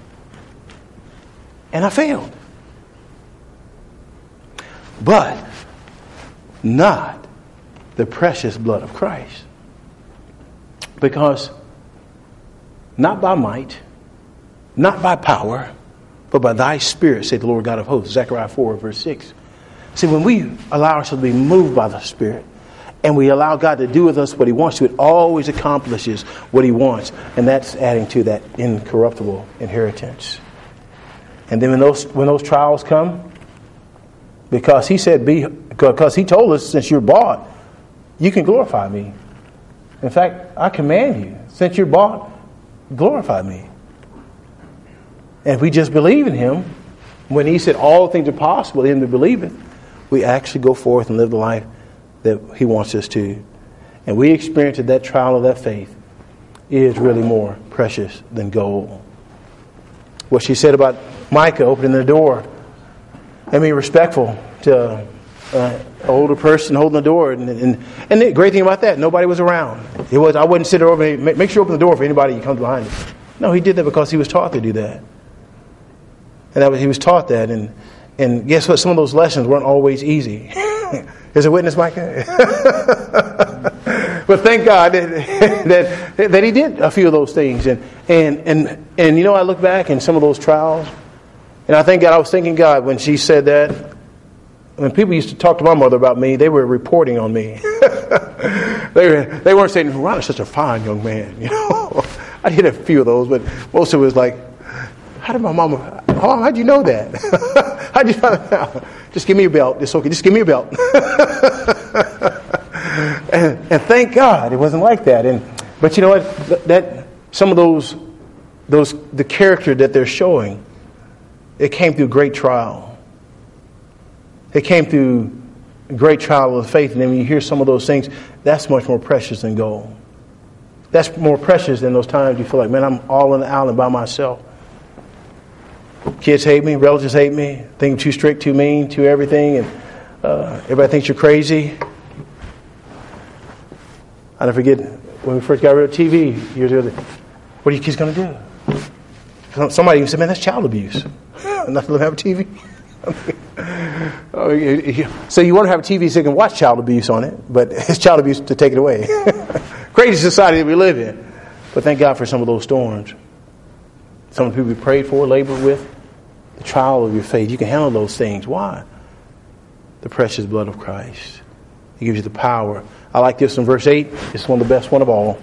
and I failed. But not the precious blood of Christ. Because not by might, not by power, but by thy Spirit, saith the Lord God of hosts. Zechariah four, verse six. See, when we allow ourselves to be moved by the Spirit, and we allow God to do with us what He wants to, it always accomplishes what He wants. And that's adding to that incorruptible inheritance. And then when those when those trials come, because He said, "Be," because He told us, since you're bought, you can glorify me. In fact, I command you, since you're bought, glorify me. And if we just believe in Him, when He said all things are possible to him that believeth, we actually go forth and live the life that He wants us to. And we experience that trial of that faith. is really more precious than gold. What she said about Micah opening the door and being respectful to uh, an older person holding the door. And, and, and the great thing about that, nobody was around. It was I wouldn't sit over and make sure you open the door for anybody who comes behind you. No, he did that because he was taught to do that. And that was, he was taught that. And, and guess what? Some of those lessons weren't always easy. Is a witness, Micah? But thank God that, that that he did a few of those things. And, and, and, and you know, I look back in some of those trials, and I think God, I was thanking God when she said that. When people used to talk to my mother about me, they were reporting on me. they, were, they weren't saying, Ron is such a fine young man. You know, I did a few of those, but most of it was like, how did my mama, oh, how'd you know that? How'd you find that out? Just give me a belt. It's okay. Just give me a belt. and, and thank God it wasn't like that. And but you know what? That, that some of those, those the character that they're showing, it came through great trial. It came through great trial of faith. And then when you hear some of those things, that's much more precious than gold. That's more precious than those times you feel like, man, I'm all on the island by myself. Kids hate me, relatives hate me, think I'm too strict, too mean, too everything, and uh, everybody thinks you're crazy. I never forget when we first got rid of T V years ago. What are you kids going to do? Somebody even said, "Man, that's child abuse." Not to let them have a T V. So you want to have a T V so you can watch child abuse on it, but it's child abuse to take it away. Crazy society that we live in. But thank God for some of those storms. Some of the people we prayed for, labored with, the trial of your faith. You can handle those things. Why? The precious blood of Christ. It gives you the power. I like this in verse eight. It's one of the best one of all.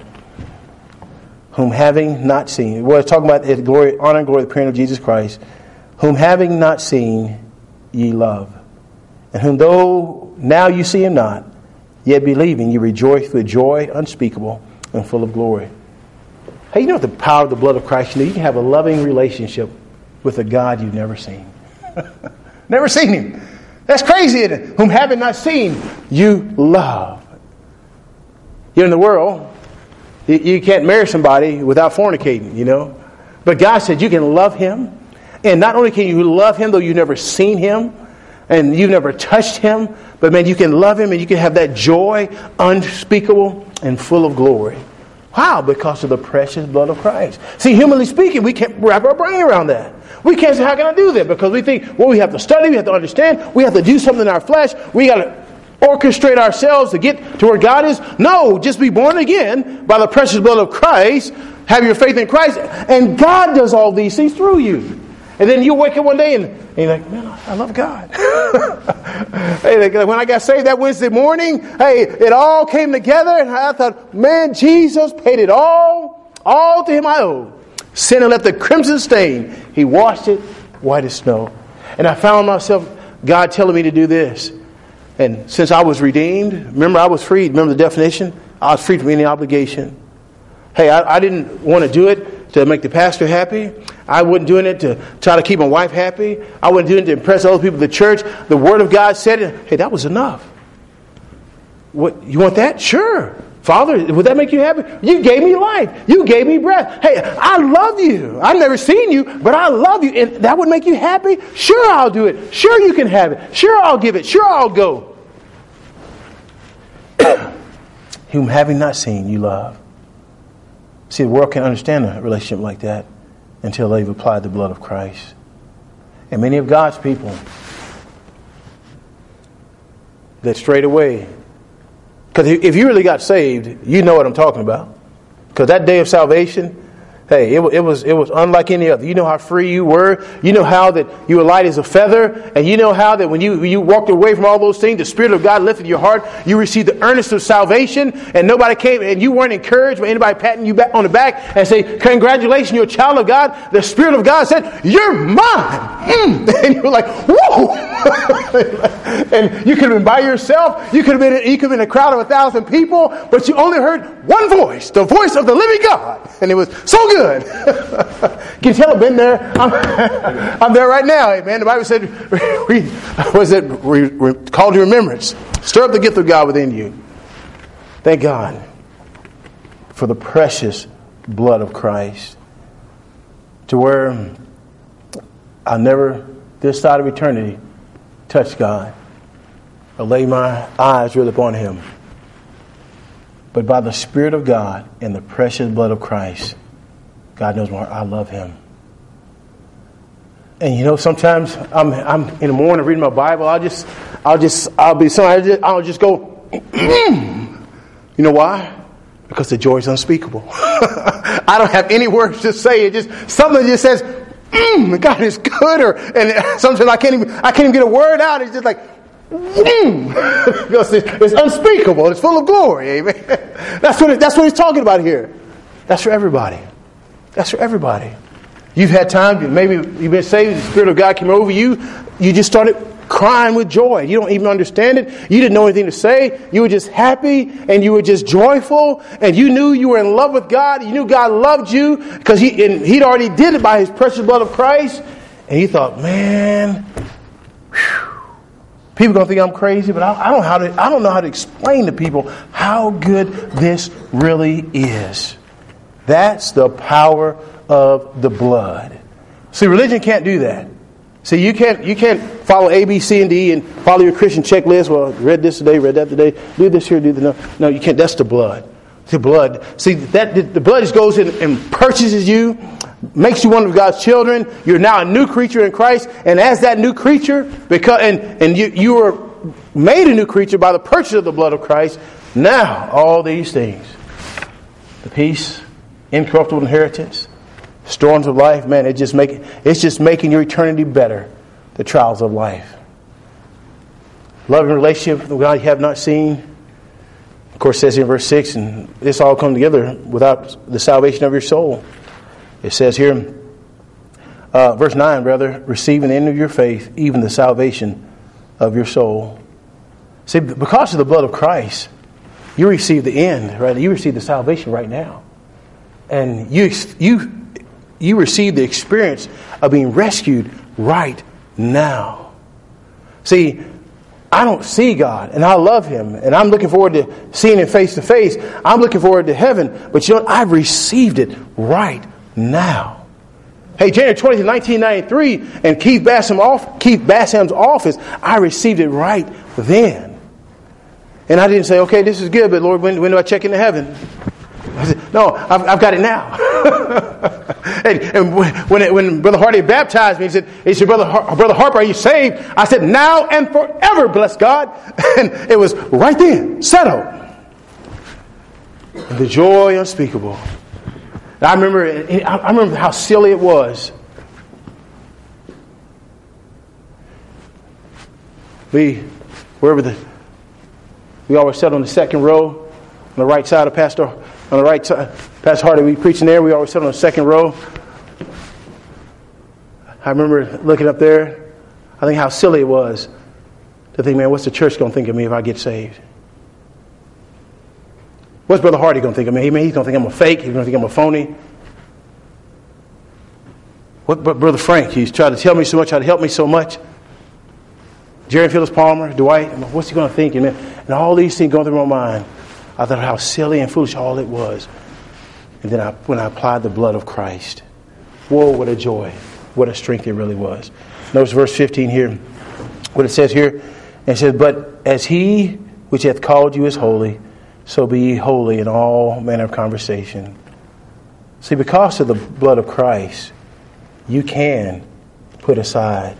Whom having not seen. Well, it's talking about the glory, honor and glory of the appearing of Jesus Christ. Whom having not seen, ye love. And whom though now you see him not, yet believing, you rejoice with joy unspeakable and full of glory. Hey, you know what the power of the blood of Christ? You know, you can have a loving relationship with a God you've never seen. Never seen him. That's crazy, isn't it? Whom having not seen, you love. You're in the world. You can't marry somebody without fornicating, you know. But God said you can love him. And not only can you love him, though you've never seen him, and you've never touched him, but man, you can love him and you can have that joy unspeakable and full of glory. How? Because of the precious blood of Christ. See, humanly speaking, we can't wrap our brain around that. We can't say, how can I do that? Because we think, well, we have to study, we have to understand, we have to do something in our flesh, we got to orchestrate ourselves to get to where God is. No, just be born again by the precious blood of Christ, have your faith in Christ, and God does all these things through you. And then you wake up one day and, and you're like, man, I love God. Hey, when I got saved that Wednesday morning, hey, it all came together. And I thought, man, Jesus paid it all. All to him I owe. Sin and left the crimson stain. He washed it white as snow. And I found myself, God telling me to do this. And since I was redeemed, remember I was freed. Remember the definition? I was freed from any obligation. Hey, I, I didn't want to do it to make the pastor happy. I wasn't doing it to try to keep my wife happy. I wasn't doing it to impress other people in the church. The Word of God said it. Hey, that was enough. What, you want that? Sure. Father, would that make you happy? You gave me life. You gave me breath. Hey, I love you. I've never seen you, but I love you. And that would make you happy? Sure, I'll do it. Sure, you can have it. Sure, I'll give it. Sure, I'll go. Whom having not seen, you love. See, the world can't understand a relationship like that until they've applied the blood of Christ. And many of God's people that strayed away. Because if you really got saved, you know what I'm talking about. Because that day of salvation, hey, it, it was it was unlike any other. You know how free you were. You know how that you were light as a feather. And you know how that when you, when you walked away from all those things, the Spirit of God lifted your heart. You received the earnest of salvation. And nobody came, and you weren't encouraged by anybody patting you back on the back and say, congratulations, you're a child of God. The Spirit of God said, you're mine. Mm. And you were like, whoa. And you could have been by yourself. You could have been you could have been in a crowd of a thousand people, but you only heard one voice, the voice of the living God. And it was so good. Can you tell I've been there? I'm, I'm there right now. Amen. The Bible said, re, was it re, re, called to remembrance? Stir up the gift of God within you. Thank God for the precious blood of Christ, to where I'll never, this side of eternity, touch God or lay my eyes really upon Him. But by the Spirit of God and the precious blood of Christ, God knows my heart, I love Him. And you know, sometimes I'm I'm in the morning reading my Bible. I'll just I'll just I'll be something. I'll just go. Mm. You know why? Because the joy is unspeakable. I don't have any words to say. It just something that just says, mm, "God is good." Or and sometimes I can't even I can't even get a word out. It's just like, mm. because it's, it's unspeakable. It's full of glory. Amen. That's what it, that's what he's talking about here. That's for everybody. That's for everybody. You've had time, maybe you've been saved, the Spirit of God came over you, you just started crying with joy. You don't even understand it. You didn't know anything to say. You were just happy and you were just joyful and you knew you were in love with God. You knew God loved you because he, and He'd already did it by His precious blood of Christ. And you thought, man, whew, people are going to think I'm crazy, but I, I, don't know how to, I don't know how to explain to people how good this really is. That's the power of the blood. See, religion can't do that. See, you can't you can't follow A, B, C, and D and follow your Christian checklist. Well, read this today, read that today, do this here, do the no. No, you can't. That's the blood. The blood. See, that the blood just goes in and purchases you, makes you one of God's children. You're now a new creature in Christ, and as that new creature, because and and you you were made a new creature by the purchase of the blood of Christ. Now, all these things, the peace, incorruptible inheritance, storms of life, man, it just make it's just making your eternity better. The trials of life, loving relationship with God you have not seen. Of course, it says in verse six, and this all come together without the salvation of your soul. It says here, uh, verse nine, rather, receiving the end of your faith, even the salvation of your soul. See, because of the blood of Christ, you receive the end, right? You receive the salvation right now, and you you. You receive the experience of being rescued right now. See, I don't see God, and I love Him, and I'm looking forward to seeing Him face to face. I'm looking forward to heaven, but you know, I've received it right now. Hey, January twentieth, nineteen ninety-three, and Keith Bassam off, Keith Bassam's office, I received it right then. And I didn't say, okay, this is good, but Lord, when, when do I check into heaven? I said, no, I've, I've got it now. and and when, it, when Brother Hardy baptized me, he said, he said, Brother, Har- Brother Harper, are you saved? I said, now and forever, bless God. And it was right then, settled. And the joy unspeakable. And I remember, I remember how silly it was. We, wherever the, we always sat on the second row, on the right side of Pastor, on the right side, Pastor Hardy, we preaching there. We always sat on the second row. I remember looking up there. I think how silly it was to think, man, what's the church going to think of me if I get saved? What's Brother Hardy going to think of me? He's going to think I'm a fake. He's going to think I'm a phony. What, but Brother Frank, he's tried to tell me so much, tried to help me so much. Jerry Phyllis Palmer, Dwight, what's he going to think? And, and all these things going through my mind. I thought how silly and foolish all it was. And then I, when I applied the blood of Christ, whoa, what a joy. What a strength it really was. Notice verse fifteen here. What it says here. It says, but as He which hath called you is holy, so be ye holy in all manner of conversation. See, because of the blood of Christ, you can put aside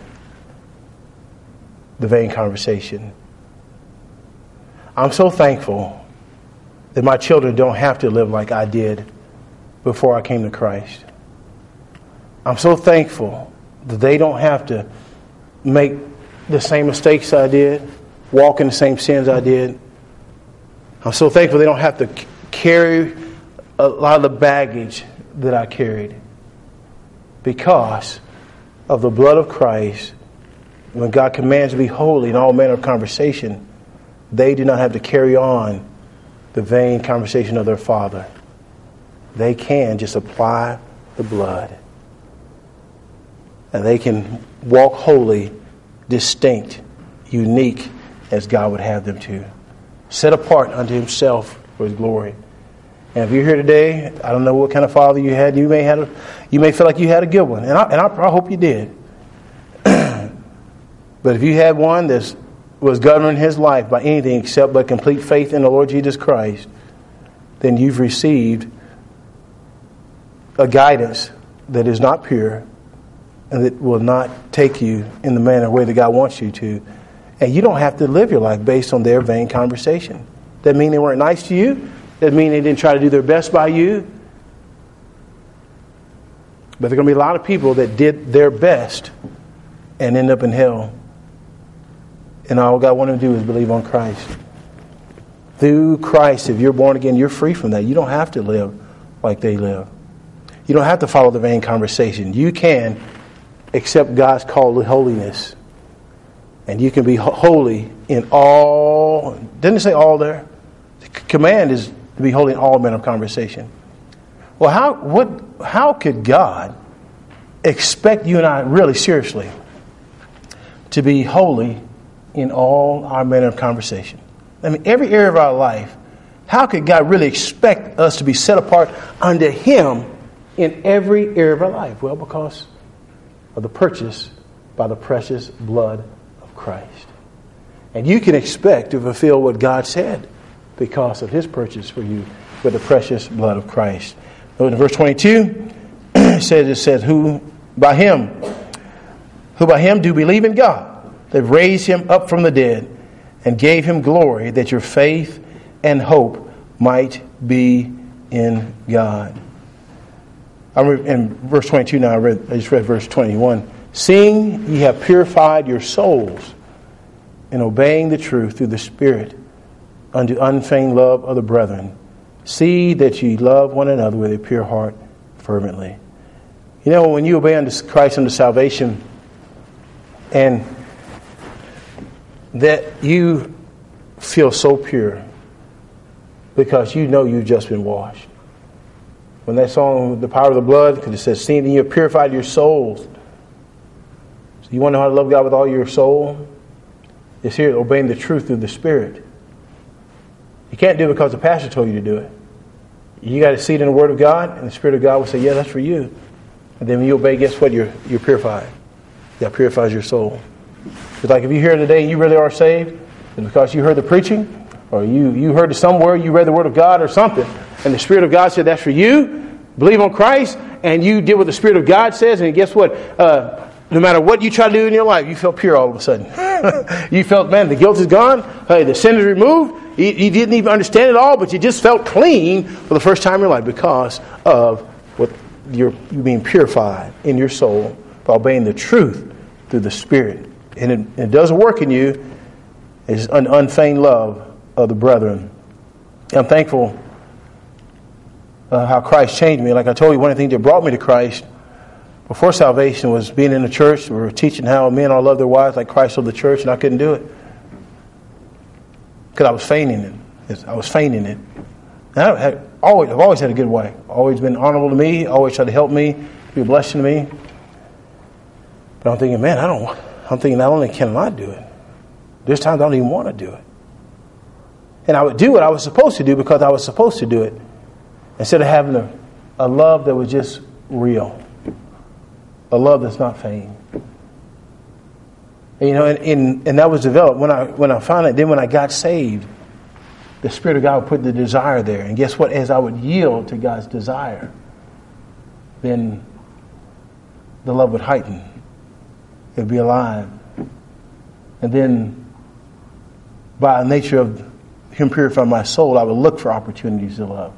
the vain conversation. I'm so thankful that my children don't have to live like I did before I came to Christ. I'm so thankful that they don't have to make the same mistakes I did, walk in the same sins I did. I'm so thankful they don't have to carry a lot of the baggage that I carried. Because of the blood of Christ, when God commands to be holy in all manner of conversation, they do not have to carry on the vain conversation of their father. They can just apply the blood. And they can walk holy, distinct, unique as God would have them to. Set apart unto Himself for His glory. And if you're here today, I don't know what kind of father you had. You may had a, you may feel like you had a good one, and I, and I, I hope you did. But if you had one that was governing his life by anything except but complete faith in the Lord Jesus Christ, then you've received a guidance that is not pure and that will not take you in the manner way that God wants you to. And you don't have to live your life based on their vain conversation. That mean they weren't nice to you. That mean they didn't try to do their best by you. But there are going to be a lot of people that did their best and end up in hell. And all God wanted to do is believe on Christ. Through Christ, if you're born again, you're free from that. You don't have to live like they live. You don't have to follow the vain conversation. You can accept God's call to holiness. And you can be holy in all. Didn't it say all there? The command is to be holy in all manner of conversation. Well, how what? How could God expect you and I really seriously to be holy in all our manner of conversation? I mean, every area of our life, how could God really expect us to be set apart under Him in every area of our life? Well, because of the purchase by the precious blood of Christ. And you can expect to fulfill what God said because of His purchase for you with the precious blood of Christ. Note in verse twenty-two, it says, it says, who by Him, who by Him do believe in God, that raised Him up from the dead and gave Him glory, that your faith and hope might be in God. I'm in verse twenty-two now. I, read, I just read verse twenty-one. Seeing ye have purified your souls in obeying the truth through the Spirit unto unfeigned love of the brethren, see that ye love one another with a pure heart fervently. You know, when you obey unto Christ unto salvation, and that you feel so pure because you know you've just been washed. When that song, The Power of the Blood, because it says, seeing that you have purified your souls. So you want to know how to love God with all your soul? It's here, obeying the truth through the Spirit. You can't do it because the pastor told you to do it. You got to see it in the Word of God, and the Spirit of God will say, yeah, that's for you. And then when you obey, guess what? You're, you're purified. That purifies your soul. It's like if you're here today and you really are saved, it's because you heard the preaching, or you, you heard it somewhere, you read the Word of God or something, and the Spirit of God said that's for you. Believe on Christ, and you did what the Spirit of God says, and guess what? Uh, no matter what you try to do in your life, you felt pure all of a sudden. You felt, man, the guilt is gone. Hey, the sin is removed. You, you didn't even understand it all, but you just felt clean for the first time in your life because of what you're, you being purified in your soul by obeying the truth through the Spirit. And it, it doesn't work in you. It's an unfeigned love of the brethren. I'm thankful uh, how Christ changed me. Like I told you, one of the things that brought me to Christ before salvation was being in the church. We were teaching how men ought to love their wives like Christ loved the church, and I couldn't do it because I was feigning it. I was feigning it. And I had always, I've always had a good wife. Always been honorable to me. Always tried to help me, be a blessing to me. But I'm thinking, man, I don't. I'm thinking not only can I do it, there's times I don't even want to do it. And I would do what I was supposed to do because I was supposed to do it, instead of having a, a love that was just real. A love that's not feigned. And, you know, and, and, and that was developed when I when I found it. Then when I got saved, the Spirit of God would put the desire there. And guess what? As I would yield to God's desire, then the love would heighten. It would be alive. And then by the nature of Him purifying my soul, I would look for opportunities to love.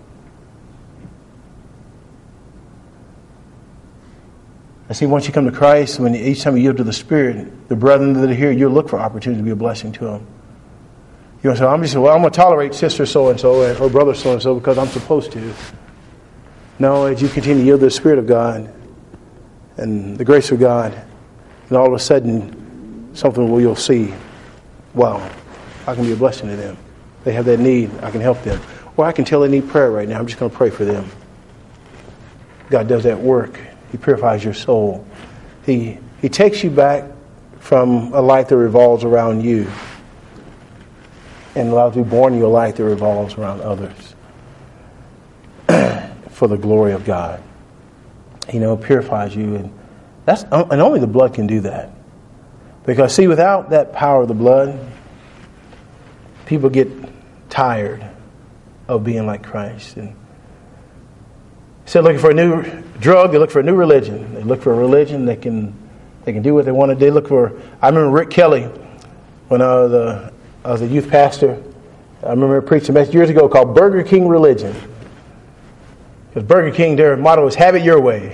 I see once you come to Christ, when each time you yield to the Spirit, the brethren that are here, you'll look for opportunities to be a blessing to them. You know, so I'm just, well, I'm going to tolerate sister so-and-so or brother so-and-so because I'm supposed to. No, as you continue to yield to the Spirit of God and the grace of God, and all of a sudden, something will you'll see, wow, I can be a blessing to them. They have that need, I can help them. Or I can tell they need prayer right now, I'm just going to pray for them. God does that work. He purifies your soul. He He takes you back from a life that revolves around you and allows you to be born in your life that revolves around others. for the glory of God. You know, it purifies you. And that's and only the blood can do that. Because, see, without that power of the blood, people get tired of being like Christ. And instead of looking for a new drug, they look for a new religion. They look for a religion that can they can do what they want to do. They look for. I remember Rick Kelly when I was a, I was a youth pastor. I remember preaching a message years ago called Burger King Religion. Because Burger King, their motto was "Have it your way."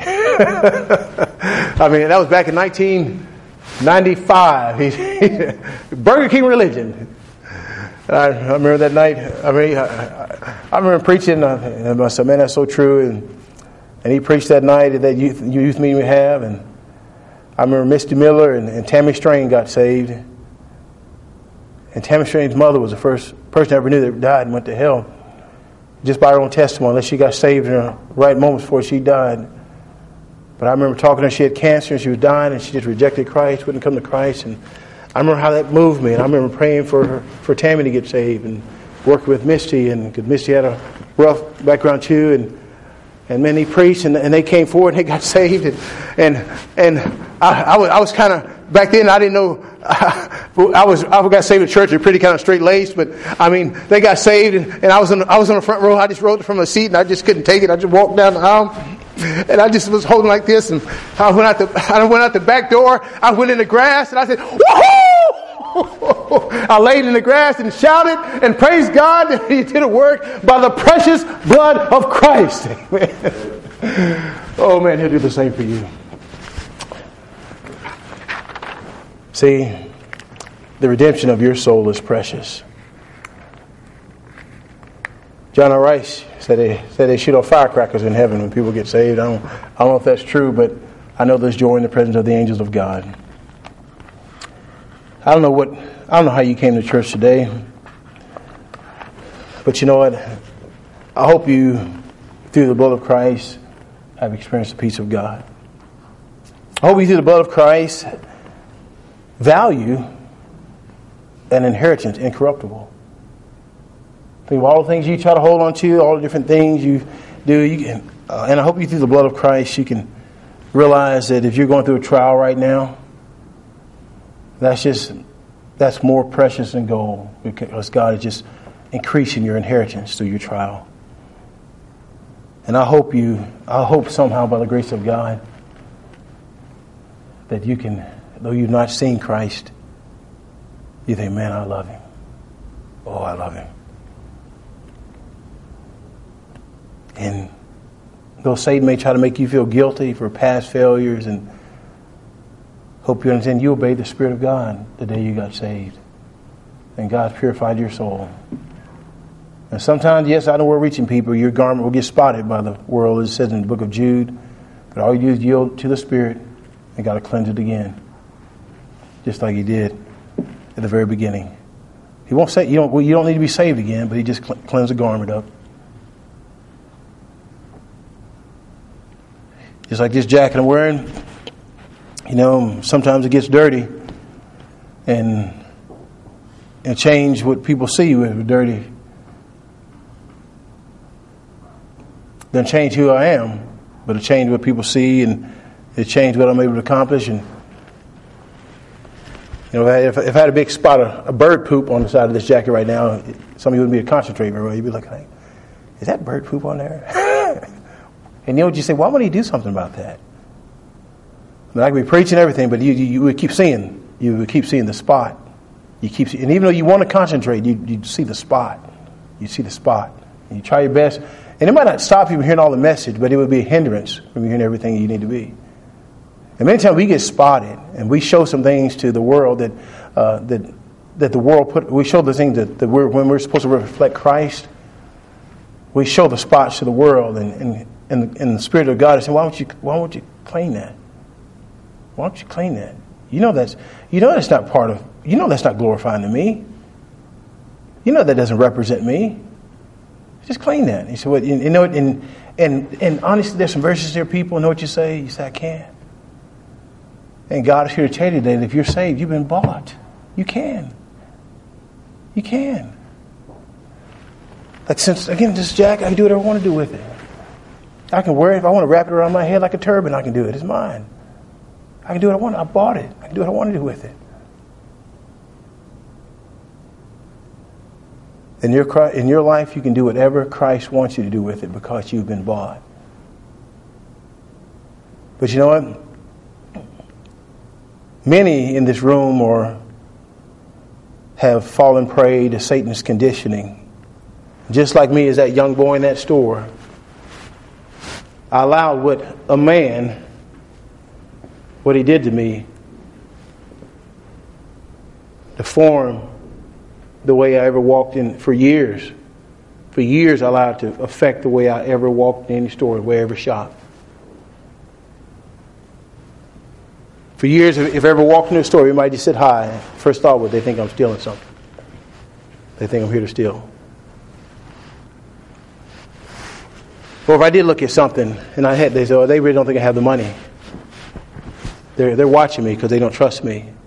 I mean, that was back in nineteen ninety-five. Burger King Religion. I, I remember that night. I mean, I, I remember preaching, uh, and I said, "Man, that's so true." And and he preached that night at that youth, youth meeting we have. And I remember Misty Miller and, and Tammy Strain got saved. And Tammy Strain's mother was the first person I ever knew that died and went to hell, just by her own testimony, unless she got saved in the right moments before she died. But I remember talking to her. She had cancer and she was dying, and she just rejected Christ, wouldn't come to Christ. And I remember how that moved me. And I remember praying for her, for Tammy to get saved, and working with Misty, and because Misty had a rough background too. And and many preached, and, and they came forward and they got saved. And and and I, I was I was kind of back then. I didn't know. I was I got saved at church. They're pretty kind of straight laced, but I mean they got saved, and, and I was in I was on the front row. I just rode from the seat, and I just couldn't take it. I just walked down the aisle, and I just was holding like this, and I went out the I went out the back door. I went in the grass, and I said, "Woohoo!" I laid in the grass and shouted and praised God that He did a work by the precious blood of Christ. Oh man, He'll do the same for you. See, the redemption of your soul is precious. John R. Rice said they said they shoot off firecrackers in heaven when people get saved. I don't, I don't know if that's true, but I know there's joy in the presence of the angels of God. I don't know what I don't know how you came to church today, but you know what? I hope you, through the blood of Christ, have experienced the peace of God. I hope you, through the blood of Christ, value an inheritance incorruptible. Think of all the things you try to hold on to, all the different things you do. You can, uh, and I hope you, through the blood of Christ, you can realize that if you're going through a trial right now, that's just that's more precious than gold, because God is just increasing your inheritance through your trial. And I hope you, I hope somehow by the grace of God that you can, though you've not seen Christ, you think, man, I love Him. Oh, I love Him. And though Satan may try to make you feel guilty for past failures, and hope you understand, you obeyed the Spirit of God the day you got saved. And God purified your soul. And sometimes, yes, I know we're reaching people. Your garment will get spotted by the world, as it says in the book of Jude. But all you do is yield to the Spirit, and got to cleanse it again, just like He did at the very beginning. He won't say you don't. Well, you don't need to be saved again, but He just cleansed the garment up. Just like this jacket I'm wearing, you know, sometimes it gets dirty, and and change what people see with dirty. Doesn't change who I am, but it changed what people see, and it changed what I'm able to accomplish. And you know, if I, if I had a big spot of a bird poop on the side of this jacket right now, some of you wouldn't be able to concentrate very well. You'd be like, hey, is that bird poop on there? And you know what you say? Why wouldn't He do something about that? I mean, I could be preaching everything, but you, you, you would keep seeing, you would keep seeing the spot. You keep, see, and even though you want to concentrate, you you see the spot. You see the spot, and you try your best. And it might not stop you from hearing all the message, but it would be a hindrance from hearing everything you need to be. And many times we get spotted, and we show some things to the world that uh, that that the world put. We show the things that, that we're when we're supposed to reflect Christ. We show the spots to the world, and and and, and the Spirit of God is saying, "Why don't you? Why won't you clean that? Why don't you clean that? You know that's you know that's not part of. You know that's not glorifying to me. You know that doesn't represent me. Just clean that." He said, "What? You know?" And and and honestly, there's some verses there. People know what you say. You say, "I can't." And God is here to tell you today that if you're saved, you've been bought. You can. You can. Like since again, this jacket, I can do whatever I want to do with it. I can wear it. If I want to wrap it around my head like a turban, I can do it. It's mine. I can do what I want. I bought it. I can do what I want to do with it. In your, in your life, you can do whatever Christ wants you to do with it because you've been bought. But you know what? Many in this room or have fallen prey to Satan's conditioning. Just like me as that young boy in that store. I allowed what a man, what he did to me, to form the way I ever walked in for years. For years I allowed it to affect the way I ever walked in any store, the way I ever shopped. For years, if I ever walked into a store, everybody just said hi. First thought was they think I'm stealing something. They think I'm here to steal. Or if I did look at something and I had, they said, oh, they really don't think I have the money. They're they're watching me because they don't trust me. And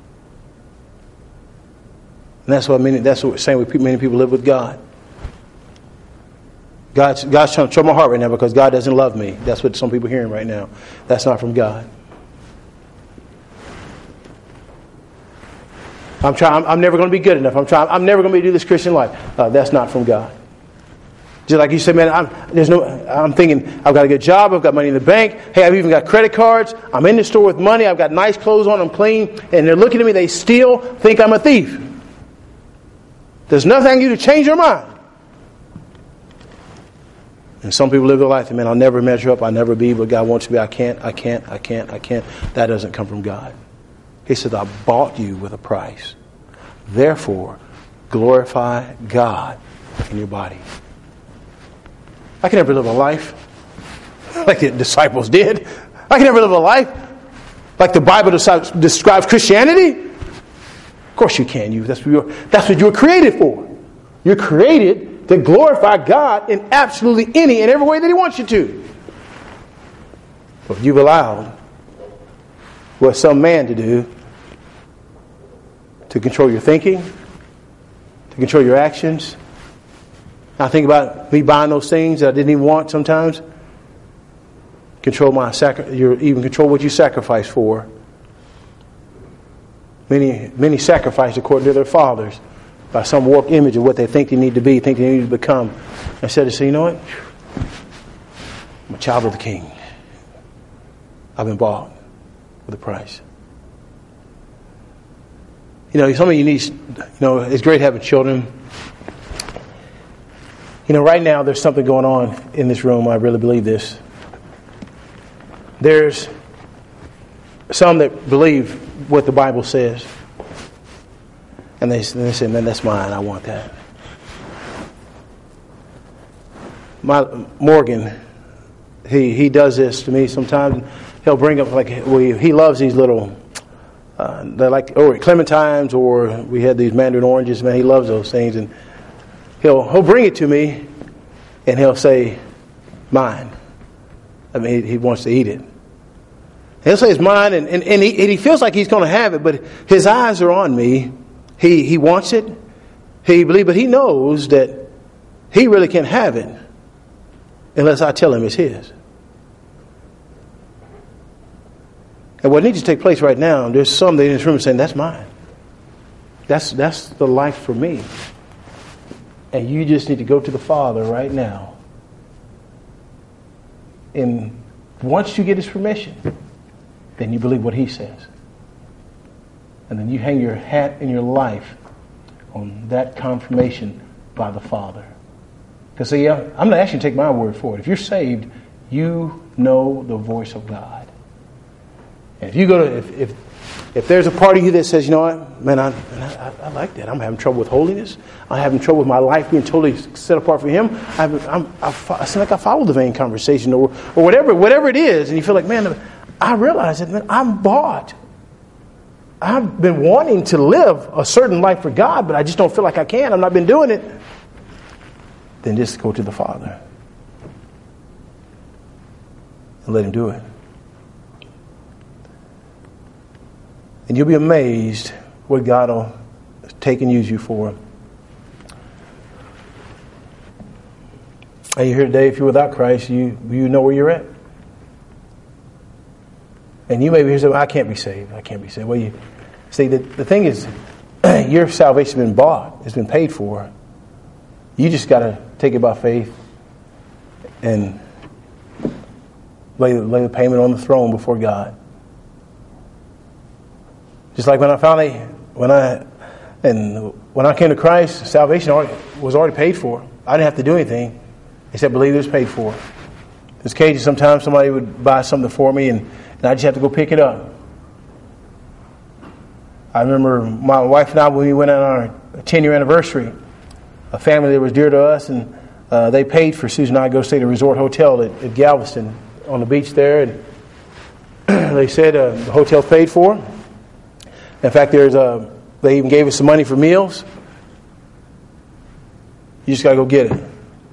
that's what I mean. That's what we're saying. We many people live with God. God's God's trying to trouble my heart right now because God doesn't love me. That's what some people are hearing right now. That's not from God. I'm trying. I'm, I'm never going to be good enough. I'm trying. I'm never going to be do this Christian life. Uh, that's not from God. Just like you said, man. I'm, there's no. I'm thinking I've got a good job. I've got money in the bank. Hey, I've even got credit cards. I'm in the store with money. I've got nice clothes on. I'm clean, and they're looking at me. They still think I'm a thief. There's nothing I can do to change their mind. And some people live their life, and man, I'll never measure up. I'll never be what God wants to be. I can't. I can't. I can't. I can't. That doesn't come from God. He says, I bought you with a price. Therefore, glorify God in your body. I can never live a life like the disciples did. I can never live a life like the Bible describes Christianity. Of course you can. You that's what you're, that's what you were created for. You're created to glorify God in absolutely any and every way that He wants you to. But you've allowed what some man to do to control your thinking, to control your actions. I think about me buying those things that I didn't even want sometimes. Control my sacri- your, even control what you sacrifice for. Many many sacrifice according to their fathers by some warped image of what they think they need to be, think they need to become. Instead of saying, you know what? I'm a child of the King. I've been bought with a price. You know, some of you need, you know, it's great having children. You know, right now there's something going on in this room. I really believe this. There's some that believe what the Bible says. And they, they say, man, that's mine. I want that. My Morgan, he, he does this to me sometimes. He'll bring up, like, we, he loves these little, uh, they're like, or clementines, or we had these mandarin oranges. Man, he loves those things. And he'll he'll bring it to me, and he'll say, mine. I mean, he, he wants to eat it. He'll say it's mine, and, and, and, he, and he feels like he's going to have it, but his eyes are on me. He he wants it. He believes, but he knows that he really can't have it unless I tell him it's his. And what needs to take place right now, there's some in this room saying, that's mine. That's that's the life for me. And you just need to go to the Father right now. And once you get His permission, then you believe what He says. And then you hang your hat in your life on that confirmation by the Father. Because see, I'm not asking you to take my word for it. If you're saved, you know the voice of God. And if you go to, if if, if there's a part of you that says, you know what, man, I, I, I like that. I'm having trouble with holiness. I'm having trouble with my life being totally set apart for Him. I, I'm, I, I seem like I follow the vain conversation or or whatever, whatever it is, and you feel like, man, I realize that, man, I'm bought. I've been wanting to live a certain life for God, but I just don't feel like I can. I've not been doing it. Then just go to the Father and let Him do it. And you'll be amazed what God will take and use you for. And you're here today, if you're without Christ, you you know where you're at. And you may be here saying, I can't be saved. I can't be saved. Well, you see, the, the thing is, your salvation has been bought. It's been paid for. You just got to take it by faith and lay, lay the payment on the throne before God. Just like when I finally, when I, and when I came to Christ, salvation already, was already paid for. I didn't have to do anything except believe it was paid for. This cage, sometimes somebody would buy something for me, and, and I just have to go pick it up. I remember my wife and I, when we went on our ten-year anniversary, a family that was dear to us, and uh, they paid for Susan and I to go stay at a resort hotel at, at Galveston on the beach there. And they said uh, the hotel's paid for. In fact, there's a, they even gave us some money for meals. You just got to go get it.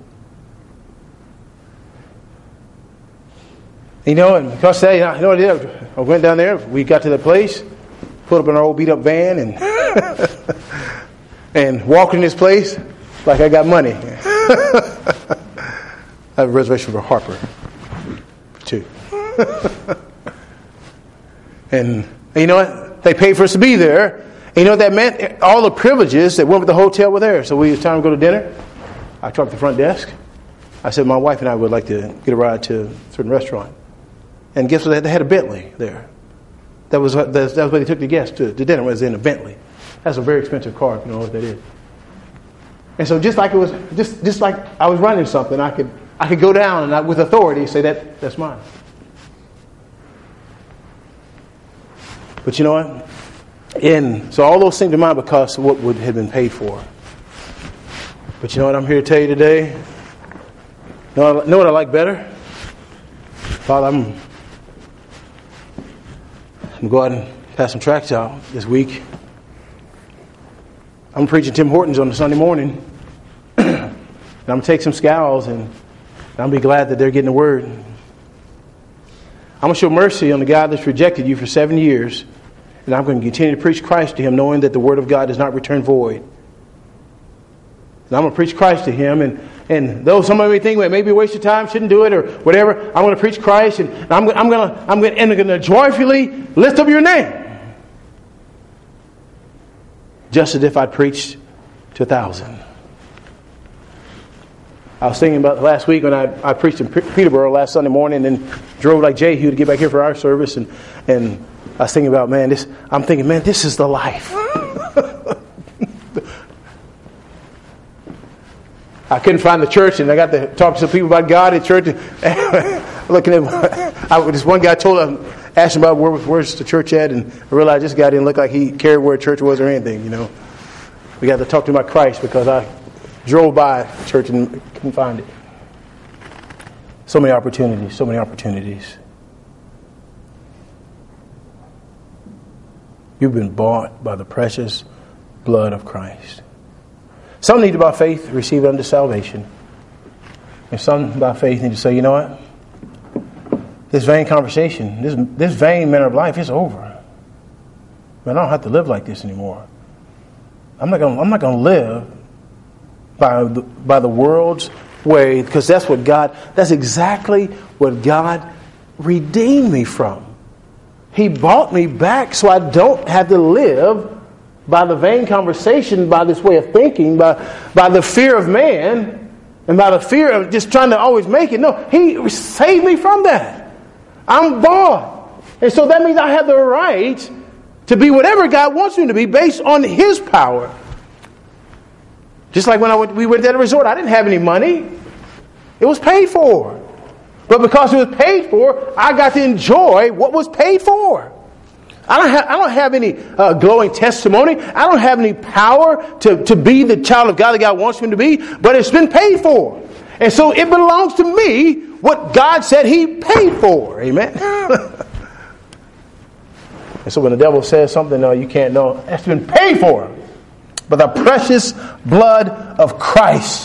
You know, and because they, you know what I did? I went down there. We got to the place, put up in our old beat-up van, and and walked in this place like I got money. I have a reservation for Harper, too. And you know what? They paid for us to be there. And you know what that meant? All the privileges that went with the hotel were there. So we it was time to go to dinner. I talked to the front desk. I said my wife and I would like to get a ride to a certain restaurant. And guess what? They had a Bentley there. That was that was where they took the guests to, to dinner. Was in a Bentley. That's a very expensive car, if you know what that is. And so just like it was, just just like I was running something, I could I could go down and I, with authority say that that's mine. But you know what? And so all those things are mine because of what would have been paid for. But you know what I'm here to tell you today? Know, know what I like better? Father, I'm, I'm going to go out and pass some tracts out this week. I'm preaching Tim Hortons on a Sunday morning. And I'm going to take some scowls and I'll be glad that they're getting the word. I'm going to show mercy on the guy that's rejected you for seven years. And I'm going to continue to preach Christ to him, knowing that the word of God does not return void. And I'm going to preach Christ to him. And, and though some of me think, well, maybe a waste of time, shouldn't do it, or whatever, I'm going to preach Christ. And I'm, I'm going to I'm going to, and I'm going to joyfully lift up your name. Just as if I preached to a thousand. I was thinking about last week when I, I preached in Peterborough last Sunday morning and drove like Jehu to get back here for our service. And, and I was thinking about, man, this. I'm thinking, man, this is the life. I couldn't find the church, and I got to talk to some people about God at church. Looking at, I, this one guy told him, asked him about where, where's the church at, and I realized this guy didn't look like he cared where a church was or anything. You know, we got to talk to him about Christ because I drove by church and couldn't find it. So many opportunities, so many opportunities. You've been bought by the precious blood of Christ. Some need to, by faith, receive it unto salvation. And some, by faith, need to say, you know what? This vain conversation, this this vain manner of life is over. Man, I don't have to live like this anymore. I'm not going. I'm not going to live by the, by the world's way, because that's what God. That's exactly what God redeemed me from. He bought me back so I don't have to live by the vain conversation, by this way of thinking, by, by the fear of man, and by the fear of just trying to always make it. No, He saved me from that. I'm bought. And so that means I have the right to be whatever God wants me to be based on His power. Just like when I went, we went to the resort, I didn't have any money. It was paid for. But because it was paid for, I got to enjoy what was paid for. I don't have, I don't have any uh, glowing testimony. I don't have any power to, to be the child of God that God wants me to be. But it's been paid for. And so it belongs to me what God said He paid for. Amen? And so when the devil says something, no, you can't know. It's been paid for. By the precious blood of Christ.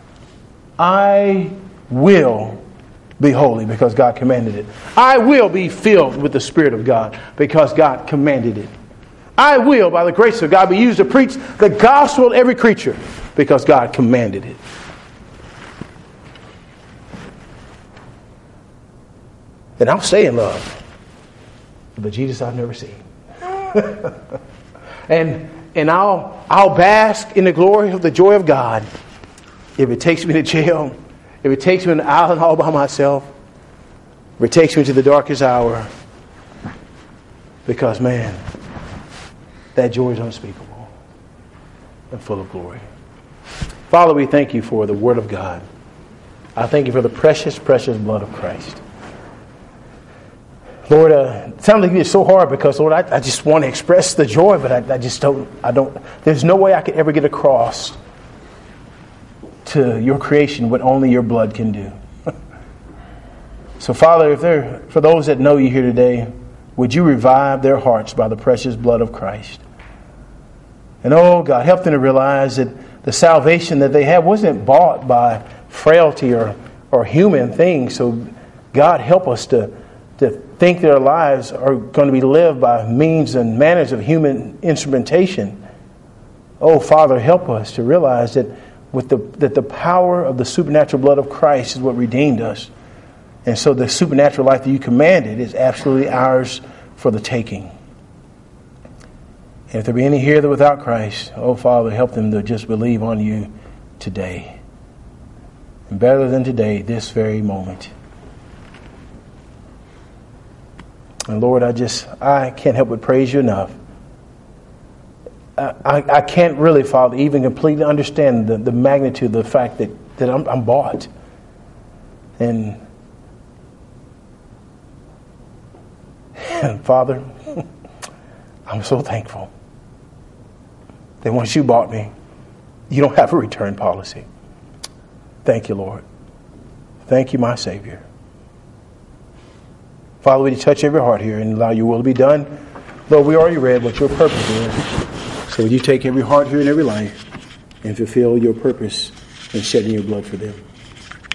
I will be holy because God commanded it. I will be filled with the Spirit of God because God commanded it. I will, by the grace of God, be used to preach the gospel to every creature because God commanded it. then I'll stay in love. But Jesus I've never seen. and and I'll I'll bask in the glory of the joy of God if it takes me to jail, if it takes me to an island all by myself, if it takes me to the darkest hour. Because, man, that joy is unspeakable and full of glory. Father, we thank you for the Word of God. I thank you for the precious, precious blood of Christ. Lord, uh, it sounds like it's so hard because, Lord, I, I just want to express the joy, but I, I just don't, I don't, there's no way I could ever get across to your creation what only your blood can do. So, Father, if there, for those that know you here today, would you revive their hearts by the precious blood of Christ? And, oh, God, help them to realize that the salvation that they have wasn't bought by frailty or, or human things. So, God, help us to, to think that our lives are going to be lived by means and manners of human instrumentation. Oh, Father, help us to realize that with the that the power of the supernatural blood of Christ is what redeemed us. And so the supernatural life that you commanded is absolutely ours for the taking. And if there be any here that without Christ, oh, Father, help them to just believe on you today. And better than today, this very moment. And Lord, I just, I can't help but praise you enough. I, I, I can't really, Father, even completely understand the, the magnitude of the fact that, that I'm, I'm bought. And, and Father, I'm so thankful that once you bought me, you don't have a return policy. Thank you, Lord. Thank you, my Savior. Father, would you touch every heart here and allow your will to be done? Lord, we already read what your purpose is. So would you take every heart here and every life and fulfill your purpose in shedding your blood for them?